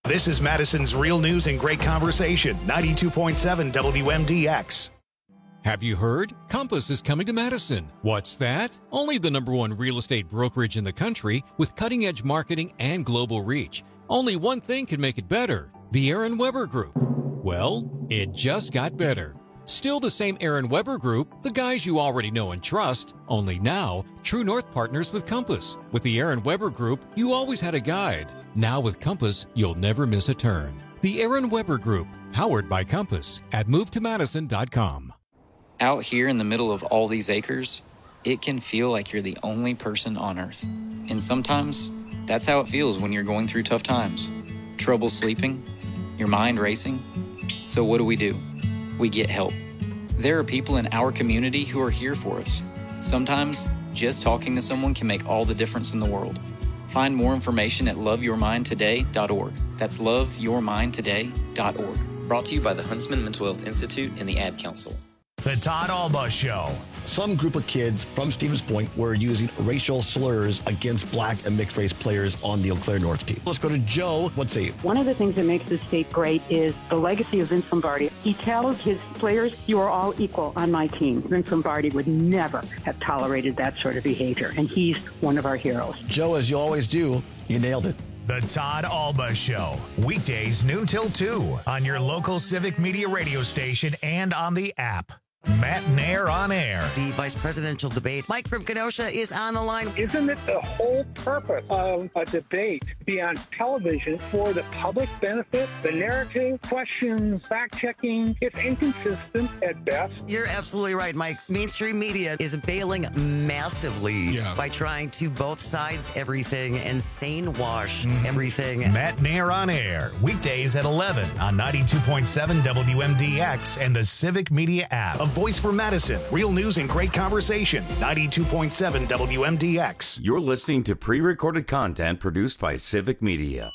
This is Madison's Real News and Great Conversation, ninety-two point seven W M D X. Have you heard? Compass is coming to Madison. What's that? Only the number one real estate brokerage in the country with cutting-edge marketing and global reach. Only one thing can make it better. The Aaron Weber Group. Well, it just got better. Still the same Aaron Weber Group, the guys you already know and trust, only now, True North partners with Compass. With the Aaron Weber Group, you always had a guide. Now with Compass, you'll never miss a turn. The Aaron Weber Group, powered by Compass at move to madison dot com. Out here in the middle of all these acres, it can feel like you're the only person on Earth. And sometimes, that's how it feels when you're going through tough times. Trouble sleeping, your mind racing. So what do we do? We get help. There are people in our community who are here for us. Sometimes, just talking to someone can make all the difference in the world. Find more information at love your mind today dot org. That's love your mind today dot org. Brought to you by the Huntsman Mental Health Institute and the Ad Council. The Todd Alba Show. Some group of kids from Stevens Point were using racial slurs against black and mixed race players on the Eau Claire North team. Let's go to Joe. What's he? One of the things that makes this state great is the legacy of Vince Lombardi. He tells his players, you are all equal on my team. Vince Lombardi would never have tolerated that sort of behavior, and he's one of our heroes. Joe, as you always do, you nailed it. The Todd Alba Show. Weekdays noon till two on your local Civic Media radio station and on the app. Matt Nair on air. The vice presidential debate. Mike from Kenosha is on the line. Isn't it the whole purpose of a debate to be on television for the public benefit? The narrative, questions, fact-checking, it's inconsistent at best. You're absolutely right, Mike. Mainstream media is bailing massively yeah. by trying to both sides everything and sane wash mm-hmm. everything. Matt Nair on air. Weekdays at eleven on ninety-two point seven W M D X and the Civic Media app. A voice for Madison. Real news and great conversation. ninety-two point seven W M D X. You're listening to pre-recorded content produced by Civic Media.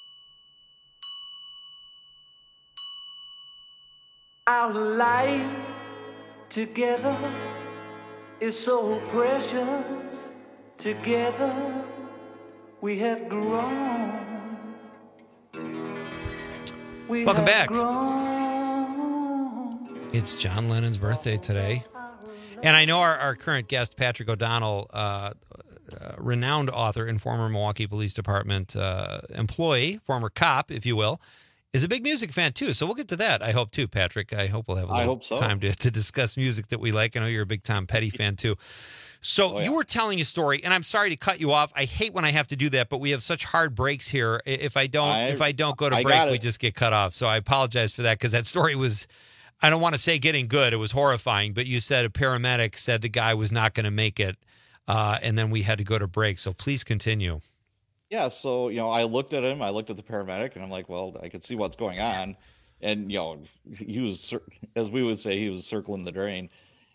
Our life together is so precious. Together we have grown. We Welcome have back. Grown. It's John Lennon's birthday today. And I know our, our current guest, Patrick O'Donnell, uh, uh, renowned author and former Milwaukee Police Department uh, employee, former cop, if you will, is a big music fan, too. So we'll get to that, I hope, too, Patrick. I hope we'll have a little so. time to, to discuss music that we like. I know you're a big Tom Petty fan, too. So oh, yeah. you were telling a story, and I'm sorry to cut you off. I hate when I have to do that, but we have such hard breaks here. If I don't, I, if I don't go to I break, we just get cut off. So I apologize for that, because that story was... I don't want to say getting good. It was horrifying, but you said a paramedic said the guy was not going to make it, uh, and then we had to go to break. So please continue. Yeah, so, you know, I looked at him, I looked at the paramedic, and I'm like, well, I could see what's going on. And, you know, he was, as we would say, he was circling the drain.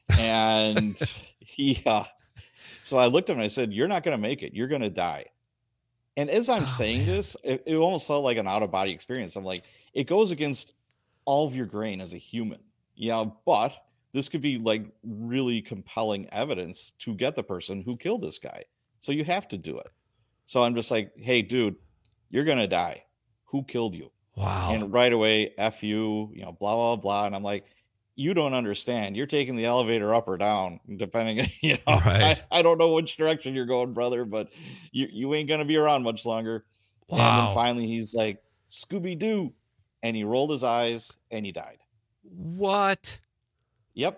And he, uh, so I looked at him and I said, you're not going to make it. You're going to die. And as I'm oh, saying man. this, it, it almost felt like an out-of-body experience. I'm like, it goes against all of your grain as a human. Yeah, but this could be like really compelling evidence to get the person who killed this guy. So you have to do it. So I'm just like, hey, dude, you're going to die. Who killed you? Wow. And right away, F you, you know, blah, blah, blah. And I'm like, you don't understand. You're taking the elevator up or down, depending, you know, right. I, I don't know which direction you're going, brother, but you, you ain't going to be around much longer. Wow. And then finally he's like, Scooby-Doo. And he rolled his eyes and he died. What? Yep.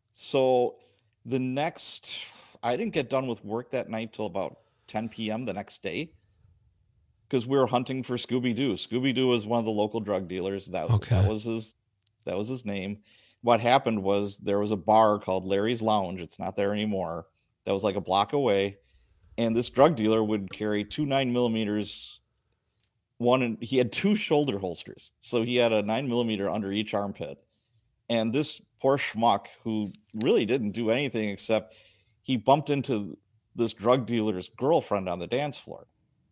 So the next, I didn't get done with work that night till about ten p.m. the next day, because we were hunting for Scooby-Doo. Scooby-Doo was one of the local drug dealers. That, okay. that was his, that was his name. What happened was there was a bar called Larry's Lounge. It's not there anymore. That was like a block away. And this drug dealer would carry two nine millimeters. One, he had two shoulder holsters. So he had a nine millimeter under each armpit. And this poor schmuck, who really didn't do anything except he bumped into this drug dealer's girlfriend on the dance floor.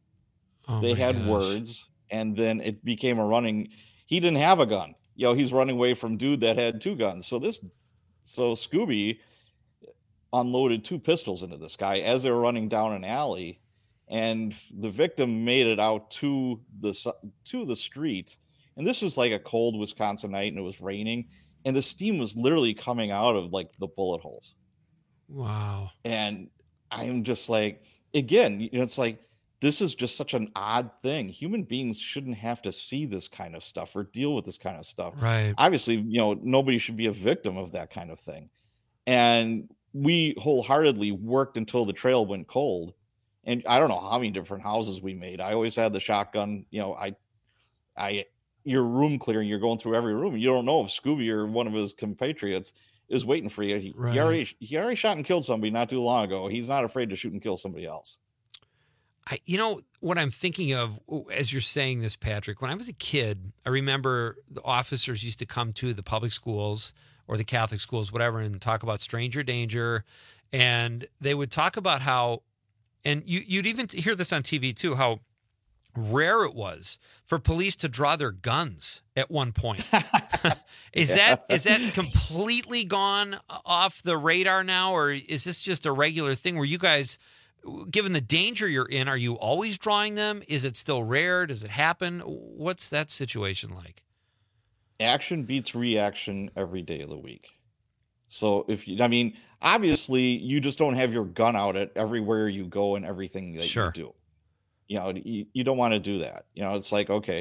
Oh they had gosh. words, and then it became a running. He didn't have a gun. You know, he's running away from dude that had two guns. So this, so Scooby unloaded two pistols into this guy as they were running down an alley. And the victim made it out to the to the street, and this was like a cold Wisconsin night, and it was raining, and the steam was literally coming out of like the bullet holes. Wow. And I'm just like, again, you know, it's like, this is just such an odd thing. Human beings shouldn't have to see this kind of stuff or deal with this kind of stuff. Right. Obviously, you know, nobody should be a victim of that kind of thing. And we wholeheartedly worked until the trail went cold. And I don't know how many different houses we made. I always had the shotgun, you know, I, I, your room clearing, you're going through every room. You don't know if Scooby or one of his compatriots is waiting for you. He, Right. he already he already shot and killed somebody not too long ago. He's not afraid to shoot and kill somebody else. I, you know, what I'm thinking of as you're saying this, Patrick, when I was a kid, I remember the officers used to come to the public schools or the Catholic schools, whatever, and talk about stranger danger. And they would talk about how, and you, you'd even hear this on T V too, how rare it was for police to draw their guns at one point. Is that is that completely gone off the radar now, or is this just a regular thing where you guys, given the danger you're in, are you always drawing them? Is it still rare? Does it happen? What's that situation like? Action beats reaction every day of the week. So if you, I mean, obviously you just don't have your gun out at everywhere you go and everything that Sure. you do. You know, you, you don't want to do that. You know, it's like, okay,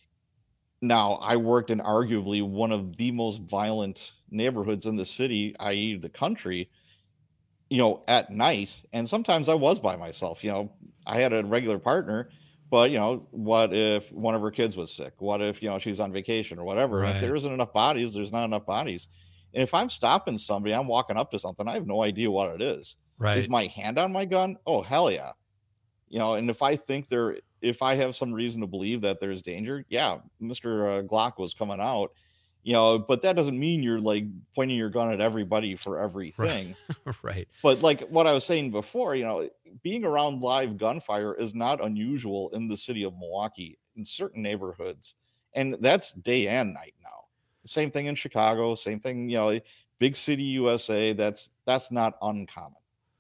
now I worked in arguably one of the most violent neighborhoods in the city, that is the country, you know, at night. And sometimes I was by myself. You know, I had a regular partner, but, you know, what if one of her kids was sick? What if, you know, she's on vacation or whatever? Right. If there isn't enough bodies, there's not enough bodies. And if I'm stopping somebody, I'm walking up to something, I have no idea what it is. Right. Is my hand on my gun? Oh, hell yeah. You know, and if I think there, if I have some reason to believe that there's danger, yeah, Mister Uh, Glock was coming out, you know, but that doesn't mean you're like pointing your gun at everybody for everything. Right. But like what I was saying before, you know, being around live gunfire is not unusual in the city of Milwaukee in certain neighborhoods. And that's day and night now. Same thing in Chicago, same thing, you know, big city U S A. That's that's not uncommon.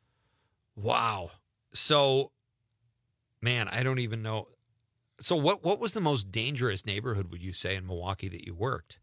Wow. So, man, I don't even know. So what, what was the most dangerous neighborhood, would you say, in Milwaukee that you worked?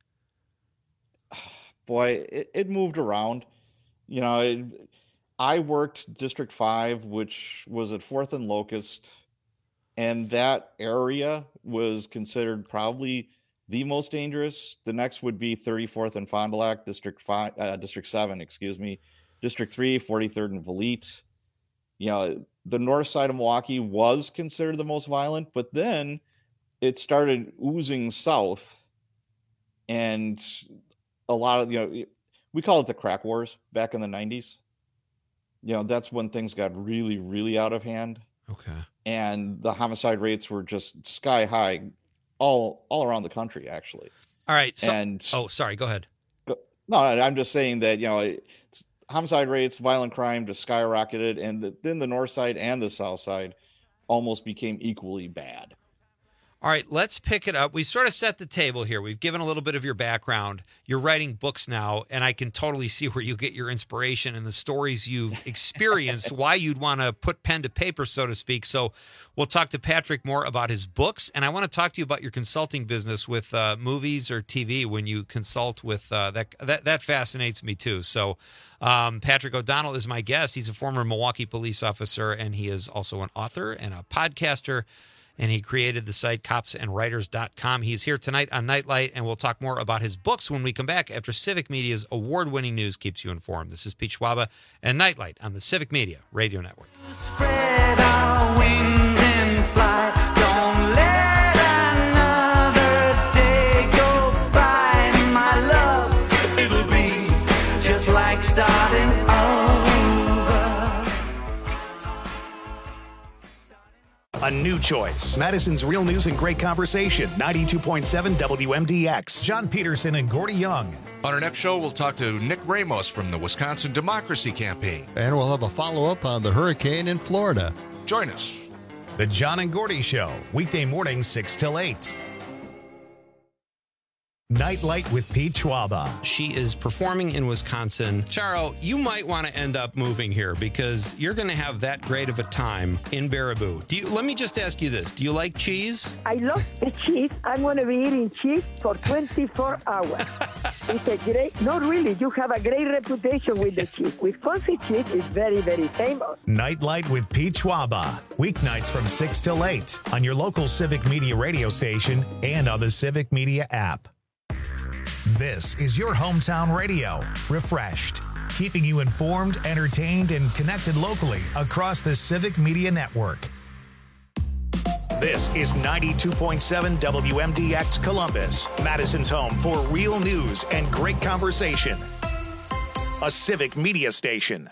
Boy, it, it moved around. You know, it, I worked District five, which was at fourth and Locust, and that area was considered probably the most dangerous. The next would be thirty-fourth and Fond du Lac, District five, uh, District seven, excuse me, District three, forty-third and Valete. You know, the north side of Milwaukee was considered the most violent, but then it started oozing south, and a lot of, you know, we call it the crack wars back in the nineties. You know, that's when things got really, really out of hand. Okay. And the homicide rates were just sky high all all around the country, actually. All right. So, and oh, sorry. Go ahead. No, I'm just saying that, you know, it's, homicide rates, violent crime just skyrocketed, and the, then the north side and the south side almost became equally bad. All right, let's pick it up. We sort of set the table here. We've given a little bit of your background. You're writing books now, and I can totally see where you get your inspiration and the stories you've experienced, why you'd want to put pen to paper, so to speak. So we'll talk to Patrick more about his books, and I want to talk to you about your consulting business with uh, movies or T V when you consult with uh, that, that. That fascinates me, too. So um, Patrick O'Donnell is my guest. He's a former Milwaukee police officer, and he is also an author and a podcaster. And he created the site cops and writers dot com. He's here tonight on Nightlight, and we'll talk more about his books when we come back after Civic Media's award-winning news keeps you informed. This is Pete Schwaba and Nightlight on the Civic Media Radio Network. Spread our wings and fly. Don't let another day go by, my love. It'll be just like starting over. A new choice. Madison's Real News and Great Conversation. ninety-two point seven W M D X. John Peterson and Gordy Young. On our next show, we'll talk to Nick Ramos from the Wisconsin Democracy Campaign. And we'll have a follow-up on the hurricane in Florida. Join us. The John and Gordy Show. Weekday mornings, six till eight. Nightlight with Pete Schwaba. She is performing in Wisconsin. Charo, you might want to end up moving here because you're going to have that great of a time in Baraboo. Do you, let me just ask you this. Do you like cheese? I love the cheese. I'm going to be eating cheese for twenty-four hours. It's a great, not really. You have a great reputation with the cheese. Wisconsin cheese is very, very famous. Nightlight with Pete Schwaba. Weeknights from six till eight on your local Civic Media radio station and on the Civic Media app. This is your hometown radio, refreshed, keeping you informed, entertained, and connected locally across the Civic Media Network. This is ninety-two point seven W M D X Columbus, Madison's home for real news and great conversation. A Civic Media station.